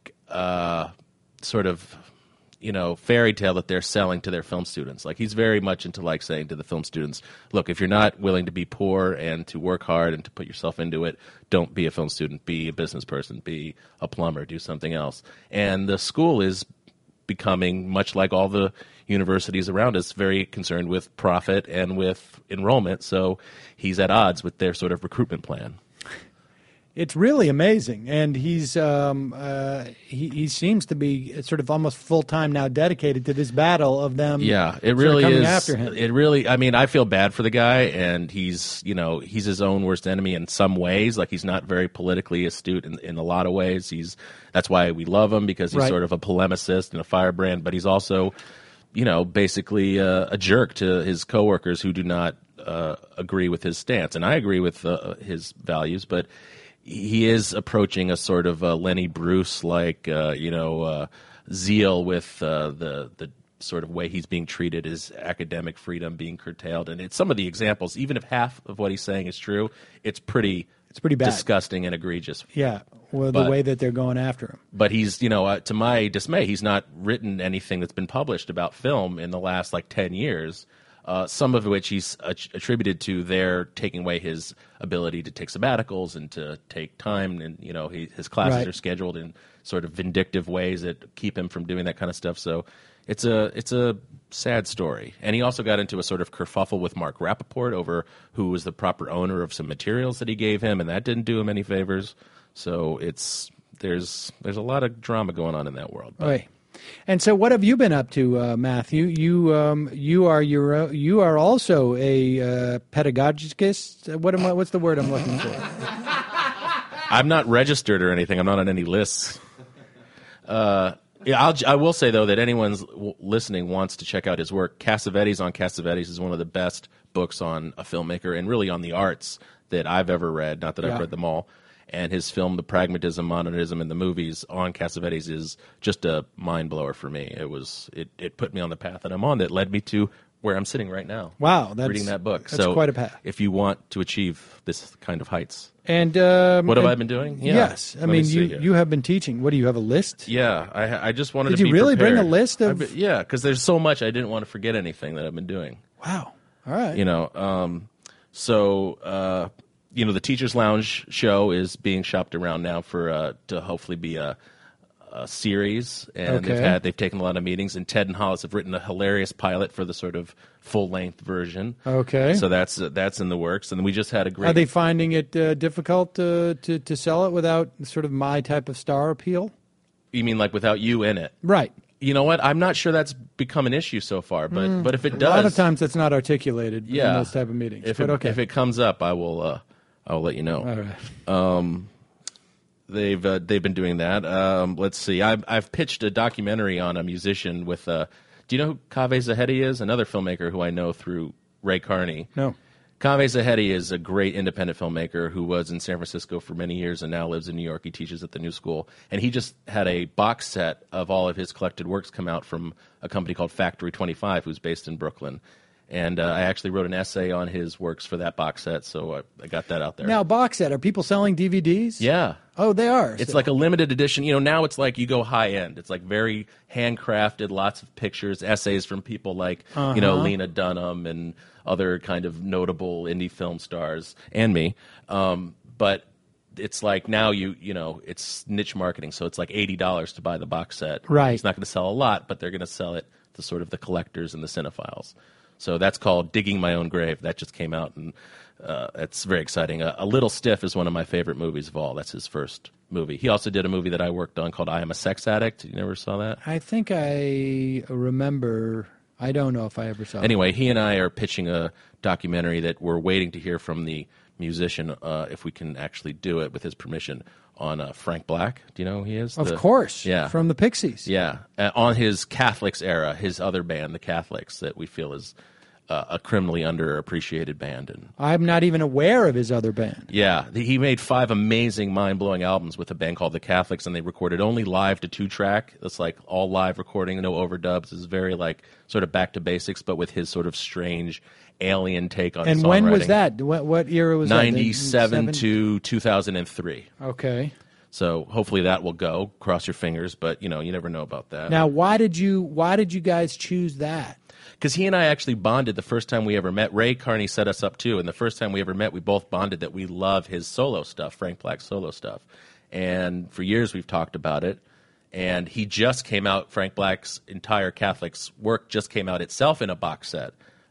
fairy tale that they're selling to their film students. Like, he's very much into saying to the film students, look, if you're not willing to be poor and to work hard and to put yourself into it, don't be a film student, be a business person, be a plumber, do something else. And the school is becoming, much like all the universities around us, very concerned with profit and with enrollment. So he's at odds with their sort of recruitment plan. It's really amazing, and he's he seems to be sort of almost full time now, dedicated to this battle of them. Yeah, it sort of really coming is. after him. It really. I mean, I feel bad for the guy, and he's his own worst enemy in some ways. Like, he's not very politically astute in a lot of ways. That's why we love him, because he's Right. sort of a polemicist and a firebrand. But he's also, basically a jerk to his coworkers who do not agree with his stance, and I agree with his values, but he is approaching a sort of Lenny Bruce like zeal with the sort of way he's being treated, his academic freedom being curtailed. And it's some of the examples, even if half of what he's saying is true, it's pretty bad, disgusting and egregious. Yeah, well, the way that they're going after him. But he's, to my dismay, he's not written anything that's been published about film in the last 10 years. Some of which he's attributed to their taking away his ability to take sabbaticals and to take time, and his classes are scheduled in sort of vindictive ways that keep him from doing that kind of stuff. So it's a sad story. And he also got into a sort of kerfuffle with Mark Rappaport over who was the proper owner of some materials that he gave him, and that didn't do him any favors. So there's a lot of drama going on in that world. Right. And so, what have you been up to, Matthew? You are also a pedagogist. What's the word I'm looking for? I'm not registered or anything. I'm not on any lists. I will say though that anyone's listening wants to check out his work. Cassavetes on Cassavetes is one of the best books on a filmmaker and really on the arts that I've ever read. Not that I've read them all. And his film, The Pragmatism, Modernism, and the movies on Cassavetes is just a mind blower for me. It put me on the path that I'm on that led me to where I'm sitting right now. Wow, reading that book. That's quite a path. If you want to achieve this kind of heights, and what have I been doing? Yeah. Yes, I mean you have been teaching. What do you have a list? Yeah, I just wanted to. Did you really prepared. bring a list of? Yeah, because there's so much I didn't want to forget anything that I've been doing. Wow. All right. The Teachers Lounge show is being shopped around now for to hopefully be a series, and they've taken a lot of meetings. And Ted and Hollis have written a hilarious pilot for the sort of full length version. Okay, so that's in the works. And we just had a great. Are they finding it difficult to sell it without sort of my type of star appeal? You mean like without you in it? Right. You know what? I'm not sure that's become an issue so far, but if it does, a lot of times that's not articulated in those type of meetings. If it comes up, I will let you know. All right. They've been doing that. Let's see. I've pitched a documentary on a musician with. Do you know who Kaveh Zahedi is? Another filmmaker who I know through Ray Carney. No. Kaveh Zahedi is a great independent filmmaker who was in San Francisco for many years and now lives in New York. He teaches at the New School. And he just had a box set of all of his collected works come out from a company called Factory 25, who's based in Brooklyn. And I actually wrote an essay on his works for that box set, so I got that out there. Now, box set, are people selling DVDs? Yeah. Oh, they are? It's like a limited edition. Now it's like you go high-end. It's like very handcrafted, lots of pictures, essays from people like, Lena Dunham and other kind of notable indie film stars, and me. But it's like now it's niche marketing, so it's like $80 to buy the box set. Right. It's not going to sell a lot, but they're going to sell it to sort of the collectors and the cinephiles. So that's called Digging My Own Grave. That just came out, and it's very exciting. A Little Stiff is one of my favorite movies of all. That's his first movie. He also did a movie that I worked on called I Am a Sex Addict. You never saw that? I think I remember. I don't know if I ever saw it. Anyway, he and I are pitching a documentary that we're waiting to hear from the musician if we can actually do it with his permission on Frank Black. Do you know who he is? Of course. Yeah. From the Pixies. Yeah. On his Catholics era, his other band, the Catholics, that we feel is a criminally underappreciated band. And I'm not even aware of his other band. Yeah. He made 5 amazing, mind-blowing albums with a band called the Catholics, and they recorded only live to 2-track. It's like all live recording, no overdubs. It's very like sort of back to basics, but with his sort of strange alien take on and songwriting. When was that? What era was 97 that? to 2003. Okay. So hopefully that will go. Cross your fingers, but you never know about that. Now, why did you guys choose that? Because he and I actually bonded the first time we ever met. Ray Carney set us up too, and the first time we ever met, we both bonded that we love his solo stuff, Frank Black's solo stuff. And for years we've talked about it. And he just came out, Frank Black's entire Catholics work just came out itself in a box set,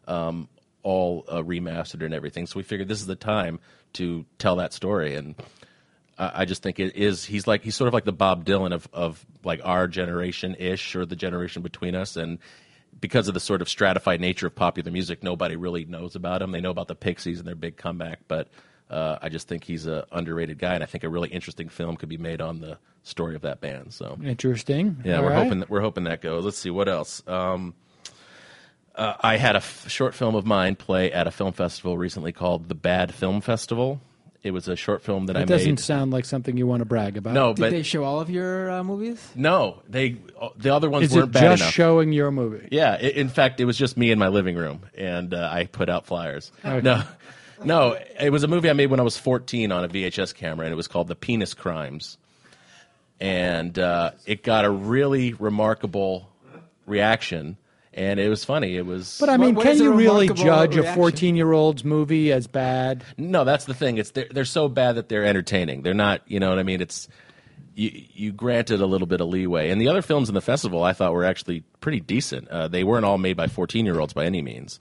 all remastered and everything. So we figured this is the time to tell that story. And I just think it is. He's sort of like the Bob Dylan of like our generation ish, or the generation between us. And because of the sort of stratified nature of popular music, nobody really knows about him. They know about the Pixies and their big comeback, but I just think he's an underrated guy, and I think a really interesting film could be made on the story of that band. So interesting. Yeah, All we're hoping that goes. Let's see what else. I had a short film of mine play at a film festival recently called the Bad Film Festival. It was a short film that I It doesn't made. sound like something you want to brag about. No, Did but they show all of your movies? no, the other ones Is weren't it bad just enough. showing your movie? Yeah, in fact, it was just me in my living room, and I put out flyers. Okay. No, it was a movie I made when I was 14 on a VHS camera, and it was called The Penis Crimes. And it got a really remarkable reaction, and it was funny. It was. But I mean, What can is a you really remarkable judge reaction? a 14-year-old's movie as bad? No, that's the thing. It's they're so bad that they're entertaining. They're not. You know what I mean? It's you granted a little bit of leeway, and the other films in the festival I thought were actually pretty decent. They weren't all made by 14-year-olds by any means.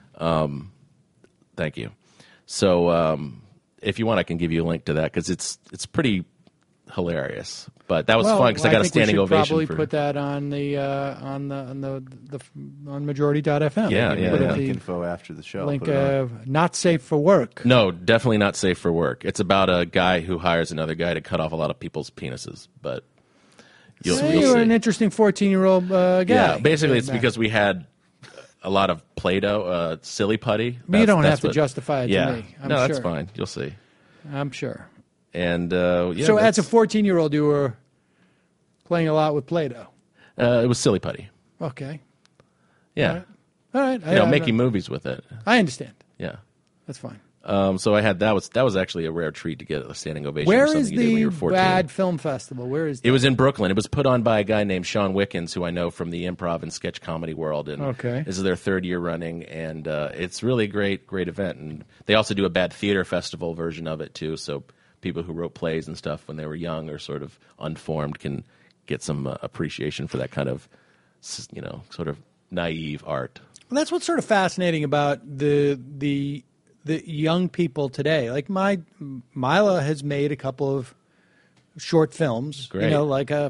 Thank you. So if you want, I can give you a link to that because it's pretty hilarious. But that was fun because I got a standing ovation. Probably for put that on the on majority.fm. Yeah, We can yeah, put yeah. the Link info after the show. link Put it on. of not safe for work. No, definitely not safe for work. It's about a guy who hires another guy to cut off a lot of people's penises. But you'll Hey, you're see. an interesting 14-year-old guy. Yeah, basically it's Matt. because we had a lot of Play-Doh, silly putty. But you don't That's have to what- justify it yeah. to me. I'm no, sure. that's fine. You'll see. I'm sure. And yeah, So as a that's- 14-year-old, you were playing a lot with Play-Doh. it was silly putty. Okay. Yeah, All right. making movies with it. I understand. Yeah. That's fine. So I had that was actually a rare treat to get a standing ovation. Where for something is you did when you the were 14. Bad Film Festival? Where is that? It was in Brooklyn. It was put on by a guy named Sean Wickens, who I know from the improv and sketch comedy world. And Okay. this is their third year running, and it's really a great event. And they also do a Bad Theater Festival version of it too. So people who wrote plays and stuff when they were young or sort of unformed can get some appreciation for that kind of, sort of naive art. Well, that's what's sort of fascinating about the young people today. Like Mila has made a couple of short films, Great. like a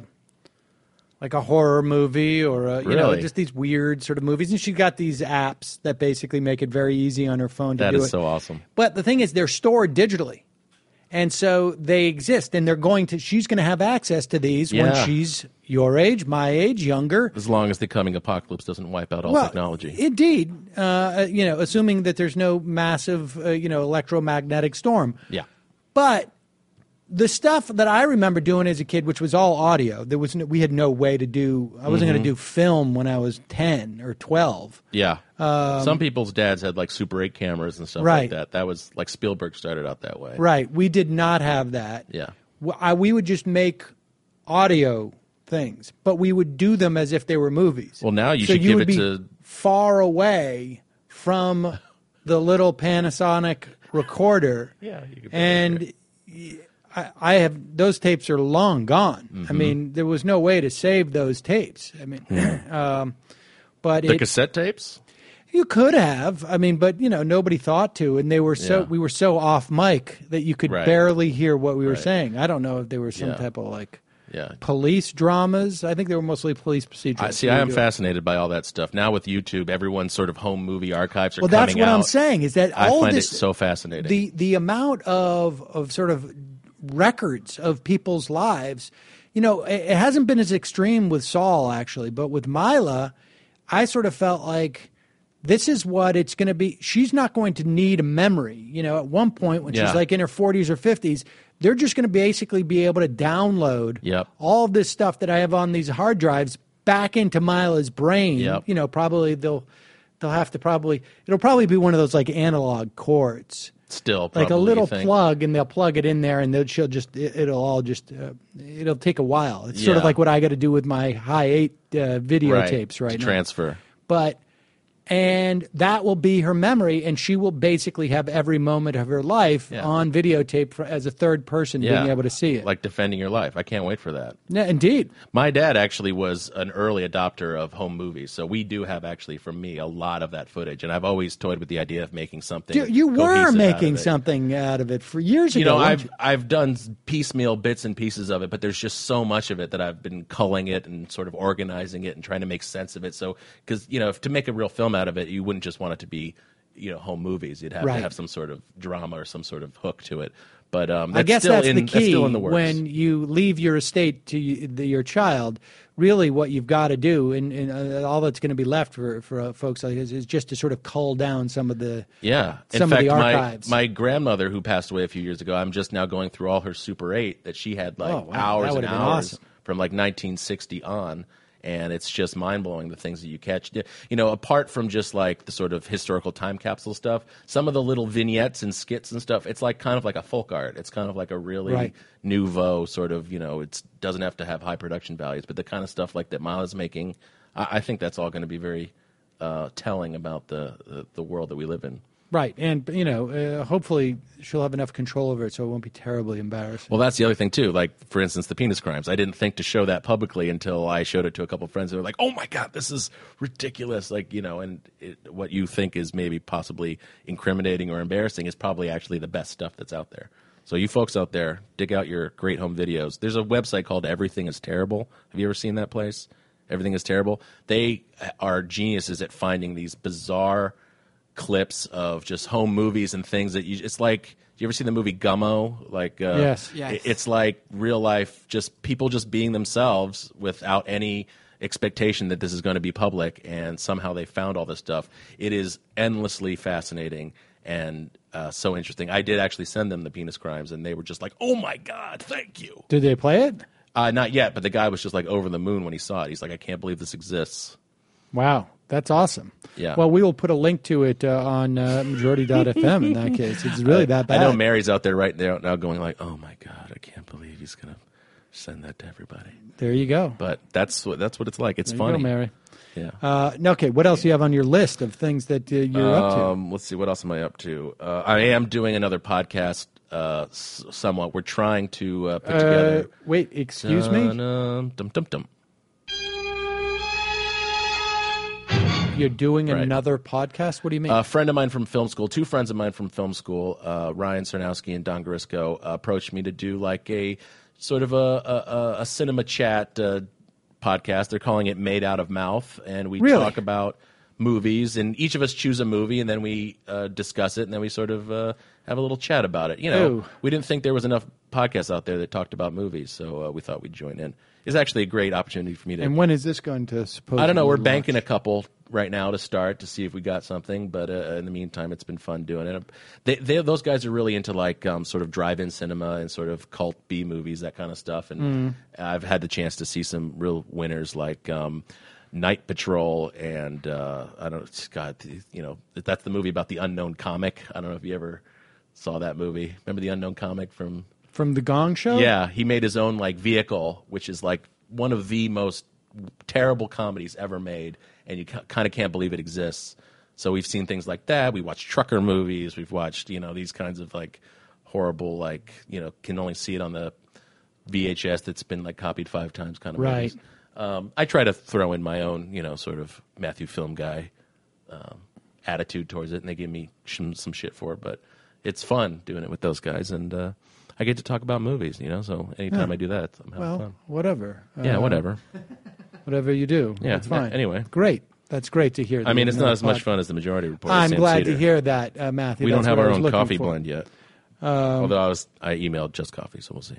horror movie or Really? just these weird sort of movies. And she's got these apps that basically make it very easy on her phone to That do is it. so awesome. But the thing is, they're stored digitally. And so they exist, and she's going to have access to these when Yeah. she's your age, my age, younger. As long as the coming apocalypse doesn't wipe out all technology. Indeed, assuming that there's no massive, electromagnetic storm. Yeah. But the stuff that I remember doing as a kid, which was all audio, we had no way to do. I wasn't going to do film when I was 10 or 12. Yeah. Some people's dads had like Super 8 cameras and stuff like Right. that. That was like Spielberg started out that way. Right. We did not have that. Yeah. We would just make audio things, but we would do them as if they were movies. Well, now you So should give would it be to. far away from the little Panasonic recorder. Yeah, you could. And I have those tapes are long gone. I Mm-hmm. mean, there was no way to save those tapes. I mean, but The cassette tapes? you could have. I mean, but nobody thought to, and they were Yeah. we were so off mic that you could Right. barely hear what we were Right. saying. I don't know if they were some Yeah. type of like Yeah. police dramas. I think they were mostly police procedurals. I am fascinated by all that stuff. Now with YouTube, everyone's sort of home movie archives are Well, coming that's what out. I'm saying. Is that I all find this it so fascinating. the amount of sort of records of people's lives, it hasn't been as extreme with Saul actually, but with Mila, I sort of felt like this is what it's going to be. She's not going to need a memory. At one point when Yeah. she's like in her 40s or 50s, they're just going to basically be able to download Yep. all of this stuff that I have on these hard drives back into Mila's brain. Yep. Probably they'll have to it'll probably be one of those like analog cords. Still, Like a probably, little you think. plug, and they'll plug it in there, and it'll take a while. It's sort of Yeah. like what I got to do with my high 8 videotapes right to now. transfer. And that will be her memory, and she will basically have every moment of her life Yeah. on videotape as a third person being able to see it. Like defending your life. I can't wait for that. Yeah, indeed. My dad actually was an early adopter of home movies, so we do have actually, for me, a lot of that footage. And I've always toyed with the idea of making something. You were cohesive out making of it. something out of it for years You ago. know, weren't you? I've done piecemeal bits and pieces of it, but there's just so much of it that I've been culling it and sort of organizing it and trying to make sense of it. So, because to make a real film out of it, you wouldn't just want it to be home movies. You'd have Right. to have some sort of drama or some sort of hook to it. But I guess still that's in, the key. That's still in the works. When you leave your estate to your child, really what you've got to do, and all that's going to be left for folks like this, is just to sort of cull down some of the Yeah. In some fact, of the archives. my grandmother, who passed away a few years ago, I'm just now going through all her Super 8 that she had Oh, wow. hours That and would've been hours awesome. from 1960 on. And it's just mind-blowing, the things that you catch. Apart from just like the sort of historical time capsule stuff, some of the little vignettes and skits and stuff, it's like kind of like a folk art. It's kind of like a really Right. nouveau sort of, it doesn't have to have high production values, but the kind of stuff like that Mile is making, I think that's all going to be very telling about the world that we live in. Right, and hopefully she'll have enough control over it so it won't be terribly embarrassing. Well, that's the other thing, too. Like, for instance, the penis crimes. I didn't think to show that publicly until I showed it to a couple of friends who were like, oh, my God, this is ridiculous. Like, what you think is maybe possibly incriminating or embarrassing is probably actually the best stuff that's out there. So you folks out there, dig out your great home videos. There's a website called Everything is Terrible. Have you ever seen that place? Everything is Terrible. They are geniuses at finding these bizarre clips of just home movies and things that it's like, you ever see the movie Gummo? Like, Yes. It's like real life, just people just being themselves without any expectation that this is going to be public, and somehow they found all this stuff. It is endlessly fascinating and so interesting. I did actually send them the penis crimes, and they were just like, oh my God, thank you. Did they play it? Not yet, but the guy was just like over the moon when he saw it. He's like, I can't believe this exists. Wow, that's awesome. Yeah. Well, we will put a link to it on majority.fm in that case. It's really that bad. I know Mary's out there right now going like, oh my God, I can't believe he's going to send that to everybody. There you go. But that's what it's like. It's There funny. you go, Mary. Yeah. Okay, what else do you have on your list of things that you're up to? Let's see, what else am I up to? I am doing another podcast somewhat. We're trying to put together. Wait, excuse me? Dum-dum-dum. You're doing Right. another podcast? What do you mean? A friend of mine from film school, two friends of mine from film school, Ryan Cernowski and Don Garisco, approached me to do like a sort of a cinema chat podcast. They're calling it Made Out of Mouth, and we Really? talk about movies, and each of us choose a movie, and then we discuss it, and then we sort of have a little chat about it. Ooh. We didn't think there was enough podcasts out there that talked about movies, so we thought we'd join in. It's actually a great opportunity for me to. and when is this going to supposedly I don't know. We're launch? banking a couple right now to start to see if we got something, but in the meantime, it's been fun doing it. Those guys are really into like sort of drive-in cinema and sort of cult B movies, that kind of stuff. And I've had the chance to see some real winners like Night Patrol and I don't. God, that's the movie about the unknown comic. I don't know if you ever saw that movie. Remember the unknown comic from From the Gong Show? Yeah, he made his own like vehicle, which is like one of the most terrible comedies ever made, and you kind of can't believe it exists. So we've seen things like that. We watched trucker movies. We've watched these kinds of like horrible like can only see it on the VHS that's been like copied 5 times kind of Right. movies. I try to throw in my own sort of Matthew Film Guy attitude towards it, and they give me some shit for it, but it's fun doing it with those guys, and I get to talk about movies, so anytime I do that, I'm having Well, fun. whatever. Yeah, whatever. Whatever you do. Yeah, That's fine. anyway. Great. That's great to hear. I mean, it's not as much pod- fun as the Majority Report. with I'm Sam glad Cedar. to hear that, Matthew. We don't That's have what I our was own looking coffee for. blend yet. Although I emailed Just Coffee, so we'll see.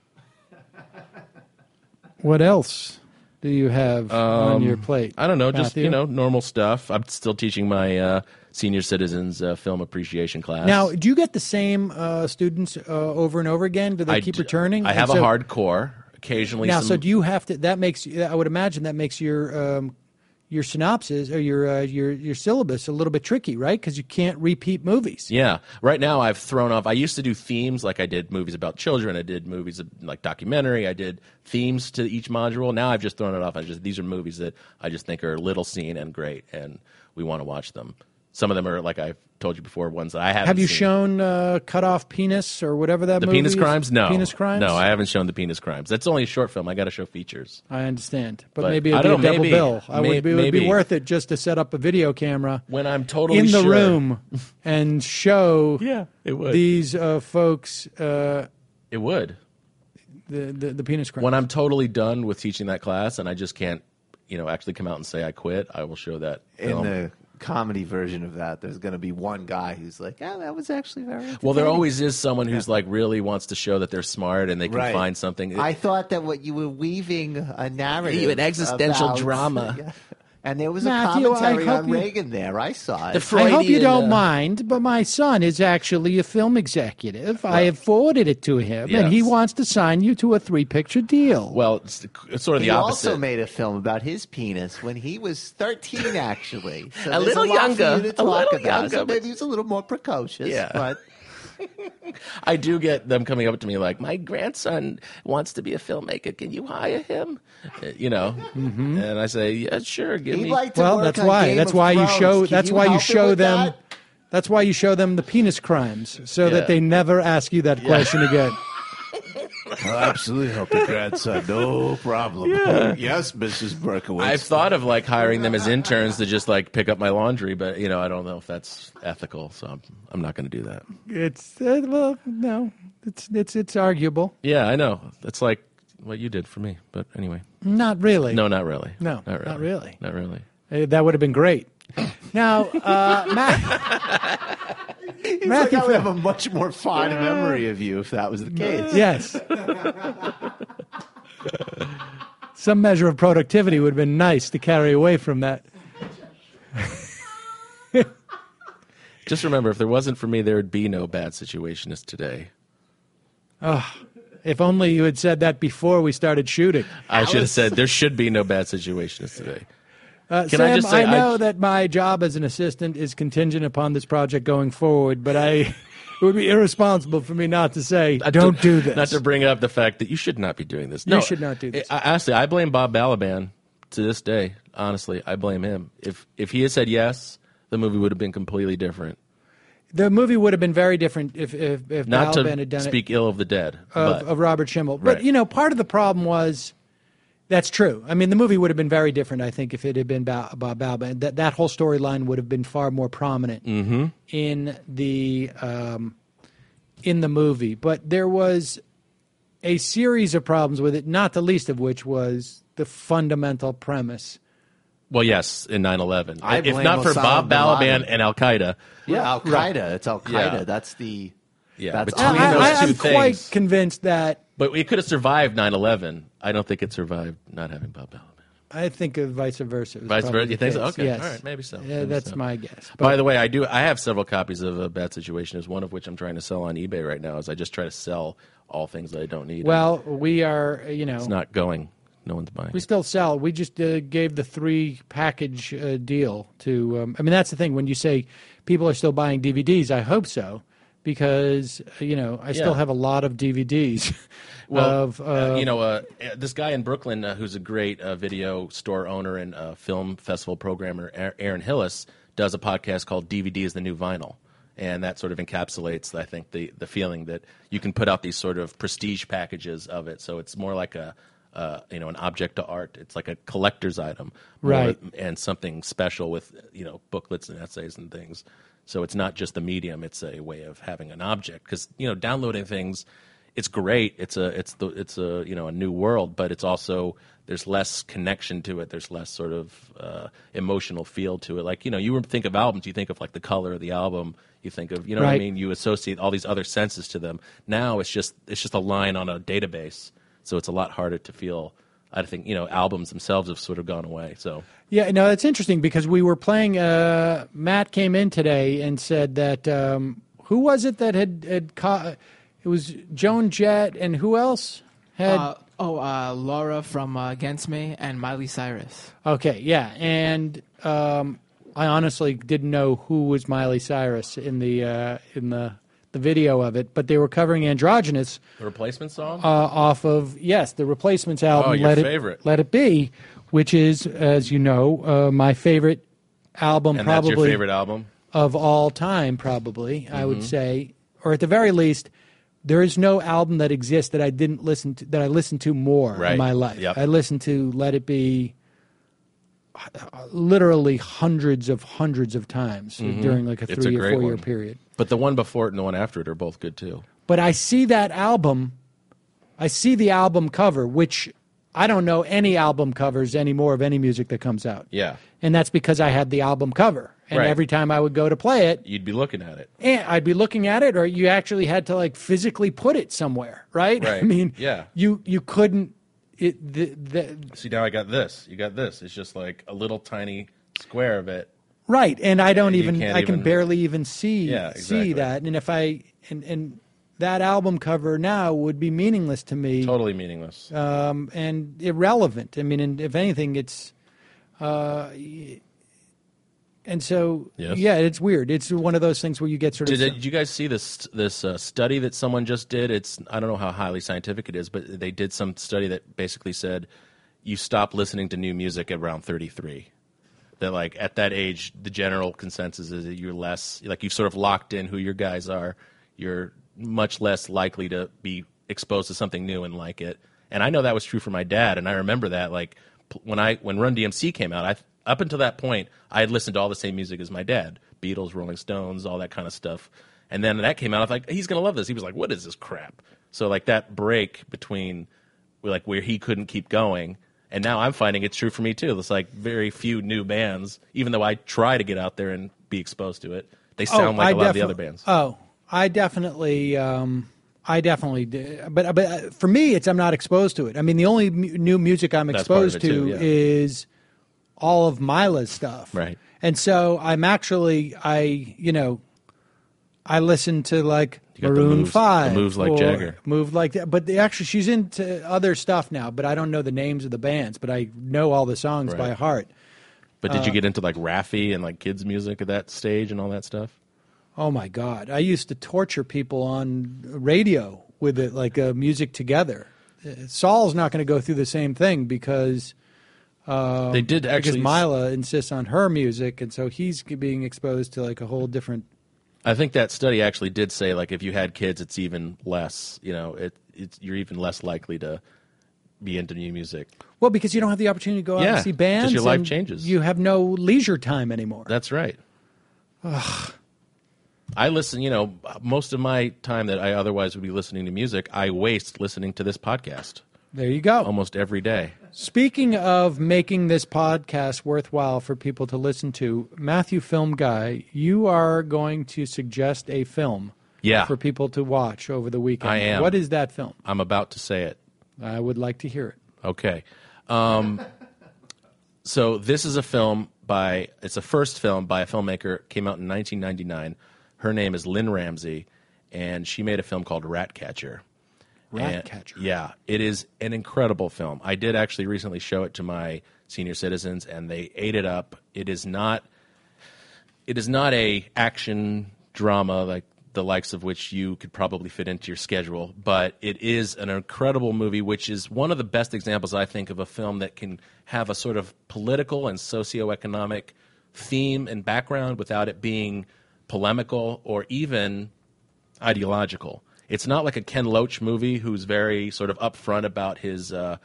What else do you have on your plate? I don't know, just Matthew? normal stuff. I'm still teaching my senior citizens film appreciation class. Now, do you get the same students over and over again? Do they keep returning? I have And a so- hardcore. Occasionally, Now, some, so do you have to? That makes. I would imagine that makes your synopsis or your syllabus a little bit tricky, right? Because you can't repeat movies. Yeah. Right now, I've thrown off. I used to do themes, like I did movies about children. I did movies like documentary. I did themes to each module. Now I've just thrown it off. These are movies that I just think are little seen and great, and we want to watch them. Some of them are, like I've told you before, ones that I haven't Have you seen. shown Cut Off Penis or whatever that The movie Penis is? Crimes? No. Penis Crimes? No, I haven't shown The Penis Crimes. That's only a short film. I got to show features. I understand, but But maybe I it'd be a don't know, double maybe- bill. It would be maybe. worth it just to set up a video camera When I'm totally in the sure. room and show Yeah, it would. these folks It would. the Penis Crimes. When I'm totally done with teaching that class and I just can't, actually come out and say I quit, I will show that In film. the comedy version of that, there's going to be one guy who's like, "Yeah, that was actually very." Well, there always is someone who's like really wants to show that they're smart and they can Right. find something. I thought that what you were weaving a narrative, An existential about- drama. Yeah. And there was Matthew, a commentary I on hope you- Reagan there. I saw it. I hope you don't mind, but my son is actually a film executive. I have forwarded it to him, and he Yes. wants to sign you to a 3-picture deal. Well, it's sort of He the opposite. also made a film about his penis when he was 13, actually. So A there's little lot for younger, you to a talk little about. younger, So but- maybe he's a little more precocious. Yeah. But I do get them coming up to me like, my grandson wants to be a filmmaker. Can you hire him? And I say, yeah, sure. Give he'd me. like to Well, work that's on why. Game That's of why you Thrones. show. Can That's you why you help him show with them. that? That's why you show them the penis crimes, so Yeah. that they never ask you that question again. I'll absolutely help your grandson. No problem. Yeah. Yes, Mrs. Berkowitz. I've thought of like hiring them as interns to just like pick up my laundry, but I don't know if that's ethical, so I'm not going to do that. It's well, no, it's arguable. Yeah, I know. That's like what you did for me, but anyway. Not really. No, not really. No, not really. not really. Not really. That would have been great. Now, He's Matthew like, I would have a much more fond memory of you if that was the case. yes. Some measure of productivity would have been nice to carry away from that. Just remember, if there wasn't for me, there would be no Bad Situationist today. If only you had said that before we started shooting. I should have said there should be no Bad Situationist today. Can Sam, I just say, I know that my job as an assistant is contingent upon this project going forward, but it would be irresponsible for me not to say, don't do this. Not to bring up the fact that you should not be doing this. You should not do this. Honestly, I blame Bob Balaban to this day. Honestly, I blame him. If he had said yes, the movie would have been completely different. The movie would have been very different if Not Balaban had to done speak ill of the dead, of Robert Schimmel. Right. But, part of the problem was, that's true. I mean, the movie would have been very different, I think, if it had been Bob Balaban. That whole storyline would have been far more prominent in the movie. But there was a series of problems with it, not the least of which was the fundamental premise. Well, yes, in 9/11. I If blame not for Osama Bob bin Balaban Laden. and Al Qaeda. Yeah, Al Qaeda. Right. It's Al Qaeda. Yeah. That's the. Yeah, That's between I- those I'm two quite things. convinced that But it could have survived 9/11. I don't think it survived not having Bob Balaban. I think vice versa. is Vice probably versa? the You think so? case. Okay. Yes. All right. Maybe so. Yeah, Maybe that's so. my guess. By the way, I have several copies of A Bad Situation, is one of which I'm trying to sell on eBay right now, as I just try to sell all things that I don't need. Well, we are, It's not going. No one's buying. we still sell. We just gave the 3-package deal to. I mean, that's the thing. When you say people are still buying DVDs, I hope so, because I still have a lot of DVDs. Well, this guy in Brooklyn who's a great video store owner and film festival programmer, Aaron Hillis, does a podcast called DVD is the New Vinyl. And that sort of encapsulates, I think, the feeling that you can put out these sort of prestige packages of it. So it's more like an object to art. It's like a collector's item, Right? And something special with booklets and essays and things. So it's not just the medium; it's a way of having an object. Because downloading things, it's great. It's a new world, but it's also there's less connection to it. There's less sort of emotional feel to it. Like you think of albums, you think of like the color of the album. You think of what I Right. mean. You associate all these other senses to them. Now it's just a line on a database. So it's a lot harder to feel. I think albums themselves have sort of gone away. So Yeah, no, it's interesting because we were playing. Matt came in today and said that who was it that had it was Joan Jett and who else had? Laura from Against Me and Miley Cyrus. Okay, yeah, and I honestly didn't know who was Miley Cyrus in the video of it, but they were covering Androgynous. the Replacement song. Off of the Replacements album. Oh, your Let favorite. Let It Be, which is, as you know, my favorite album, and probably that's your favorite album. of all time. Probably, I would say, or at the very least, there is no album that exists that I didn't listen to that I listened to more Right. in my life. Yep. I listened to Let It Be literally hundreds of times during like a It's a 3 or great 4 year one. period. But the one before it and the one after it are both good too. But I see that album, I see the album cover, which I don't know any album covers anymore of any music that comes out. Yeah. And that's because I had the album cover. And Right. every time I would go to play it, You'd be looking at it. and I'd be looking at it, or you actually had to like physically put it somewhere, right? Right. I mean, Yeah. you couldn't. See, now I got this. You got this. It's just like a little tiny square of it. Right, and I don't You even. can't I can even- barely even see Yeah, see exactly. that. And if I and that album cover now would be meaningless to me. Totally meaningless. And irrelevant. I mean, and if anything, it's. And so, Yes. yeah, it's weird. It's one of those things where you get sort of. Did you guys see this study that someone just did? I don't know how highly scientific it is, but they did some study that basically said you stop listening to new music at around 33. That like at that age, the general consensus is that you're less like you've sort of locked in who your guys are. You're much less likely to be exposed to something new and like it. And I know that was true for my dad, and I remember that like when Run DMC came out, up until that point, I had listened to all the same music as my dad. Beatles, Rolling Stones, all that kind of stuff. And then that came out, I was like, he's going to love this. He was like, what is this crap? So like that break between like where he couldn't keep going, and now I'm finding it's true for me too. There's like very few new bands, even though I try to get out there and be exposed to it. They sound like a lot of the other bands. Oh, I definitely do. But for me, I'm not exposed to it. I mean, the only new music I'm That's part of exposed it to too, yeah. is all of Mila's stuff. Right. And so I'm actually, I listen to like You got the Maroon moves- 5. the moves like or Jagger. Move like that. But actually, she's into other stuff now, but I don't know the names of the bands, but I know all the songs by Right. heart. But did you get into like Raffi and like kids music at that stage and all that stuff? Oh my God! I used to torture people on radio with it, like music together. Saul's not going to go through the same thing because They did actually. because Mila insists on her music, and so he's being exposed to like a whole different. I think that study actually did say like if you had kids, it's even less. You know, you're even less likely to be into new music. Well, because you don't have the opportunity to go out Yeah, and see bands. 'cause your life and changes. You have no leisure time anymore. That's right. I listen, most of my time that I otherwise would be listening to music, I waste listening to this podcast There you go. almost every day. Speaking of making this podcast worthwhile for people to listen to, Matthew Film Guy, you are going to suggest a film Yeah. for people to watch over the weekend. I am. What is that film? I'm about to say it. I would like to hear it. Okay. So this is a film it's a first film by a filmmaker, came out in 1999. Her name is Lynn Ramsey, and she made a film called Ratcatcher. Ratcatcher. Yeah, it is an incredible film. I did actually recently show it to my senior citizens, and they ate it up. It is not a action drama like the likes of which you could probably fit into your schedule, but it is an incredible movie, which is one of the best examples, I think, of a film that can have a sort of political and socioeconomic theme and background without it being polemical or even ideological. It's not like a Ken Loach movie who's very sort of upfront about his, the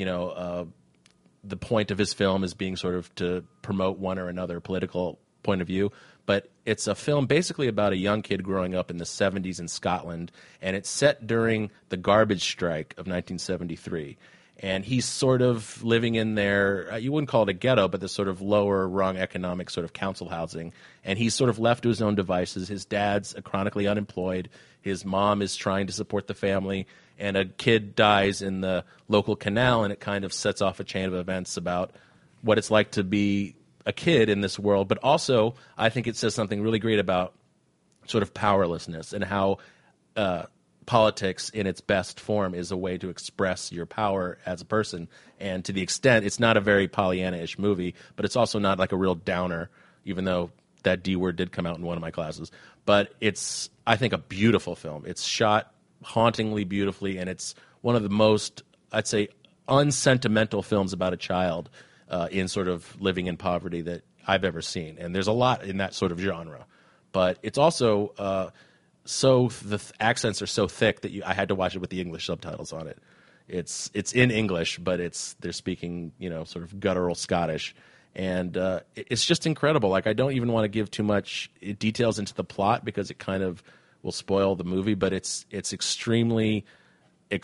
point of his film is being sort of to promote one or another political point of view. But it's a film basically about a young kid growing up in the 70s in Scotland, and it's set during the garbage strike of 1973. And he's sort of living in their, you wouldn't call it a ghetto, but this sort of lower rung economic sort of council housing. And he's sort of left to his own devices. His dad's chronically unemployed. His mom is trying to support the family. And a kid dies in the local canal, and it kind of sets off a chain of events about what it's like to be a kid in this world. But also, I think it says something really great about sort of powerlessness and how politics in its best form is a way to express your power as a person. And to the extent, it's not a very Pollyanna-ish movie, but it's also not like a real downer, even though that D word did come out in one of my classes. But it's, I think, a beautiful film. It's shot hauntingly beautifully, and it's one of the most, I'd say, unsentimental films about a child in sort of living in poverty that I've ever seen. And there's a lot in that sort of genre. But it's also so the accents are so thick that I had to watch it with the English subtitles on it. It's in English, but they're speaking sort of guttural Scottish, and it's just incredible. Like, I don't even want to give too much details into the plot because it kind of will spoil the movie. But it's extremely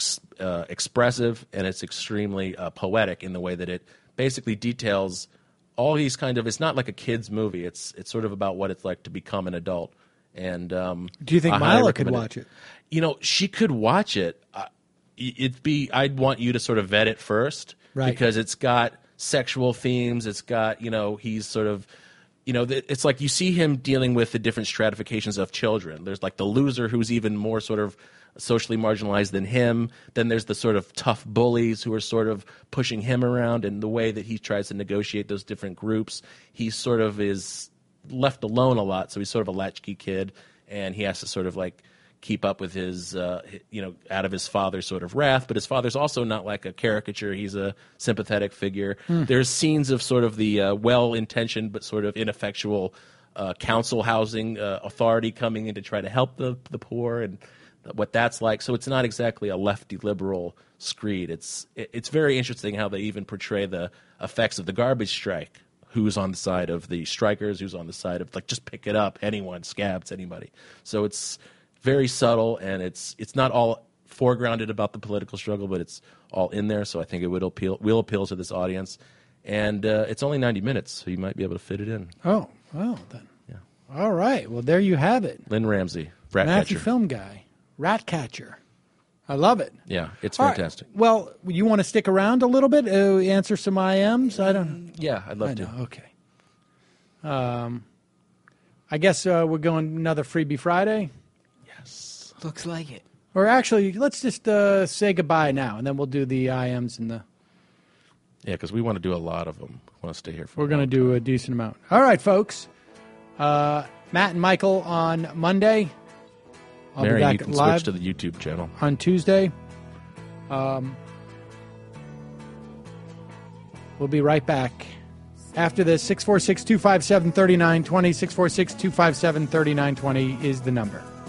expressive, and it's extremely poetic in the way that it basically details all he's kind of, it's not like a kid's movie. It's sort of about what it's like to become an adult. And do you think I highly Mila could recommend watch it? You know, she could watch it. I'd want you to sort of vet it first, Right. Because it's got sexual themes. It's got, he's sort of, it's like you see him dealing with the different stratifications of children. There's like the loser who's even more sort of socially marginalized than him. Then there's the sort of tough bullies who are sort of pushing him around, and the way that he tries to negotiate those different groups. He sort of is left alone a lot, so he's sort of a latchkey kid, and he has to sort of like keep up with his, out of his father's sort of wrath. But his father's also not like a caricature. He's a sympathetic figure. There's scenes of sort of the well-intentioned but sort of ineffectual council housing authority coming in to try to help the poor and what that's like. So it's not exactly a lefty liberal screed. It's very interesting how they even portray the effects of the garbage strike. Who's on the side of the strikers, who's on the side of, like, just pick it up, anyone, scabs, anybody. So it's very subtle, and it's not all foregrounded about the political struggle, but it's all in there, so I think it will appeal to this audience. And it's only 90 minutes, so you might be able to fit it in. Oh, well, then. Yeah. All right. Well, there you have it. Lynn Ramsey, Matthew Ratcatcher. Film Guy, Ratcatcher. I love it. Yeah, it's All right. fantastic. Well, you want to stick around a little bit? Answer some IMs? I don't. Yeah, I'd love to. Okay. I guess we're going another Freebie Friday. Looks like it. Or actually, let's just say goodbye now, and then we'll do the IMs and the. Yeah, because we want to do a lot of them. We want to stay here for We're going to do a decent amount. All right, folks. Matt and Michael on Monday. I'll Mary, be back you can live switch to the YouTube channel. on Tuesday. We'll be right back. After this, 646-257-3920, 646-257-3920 is the number.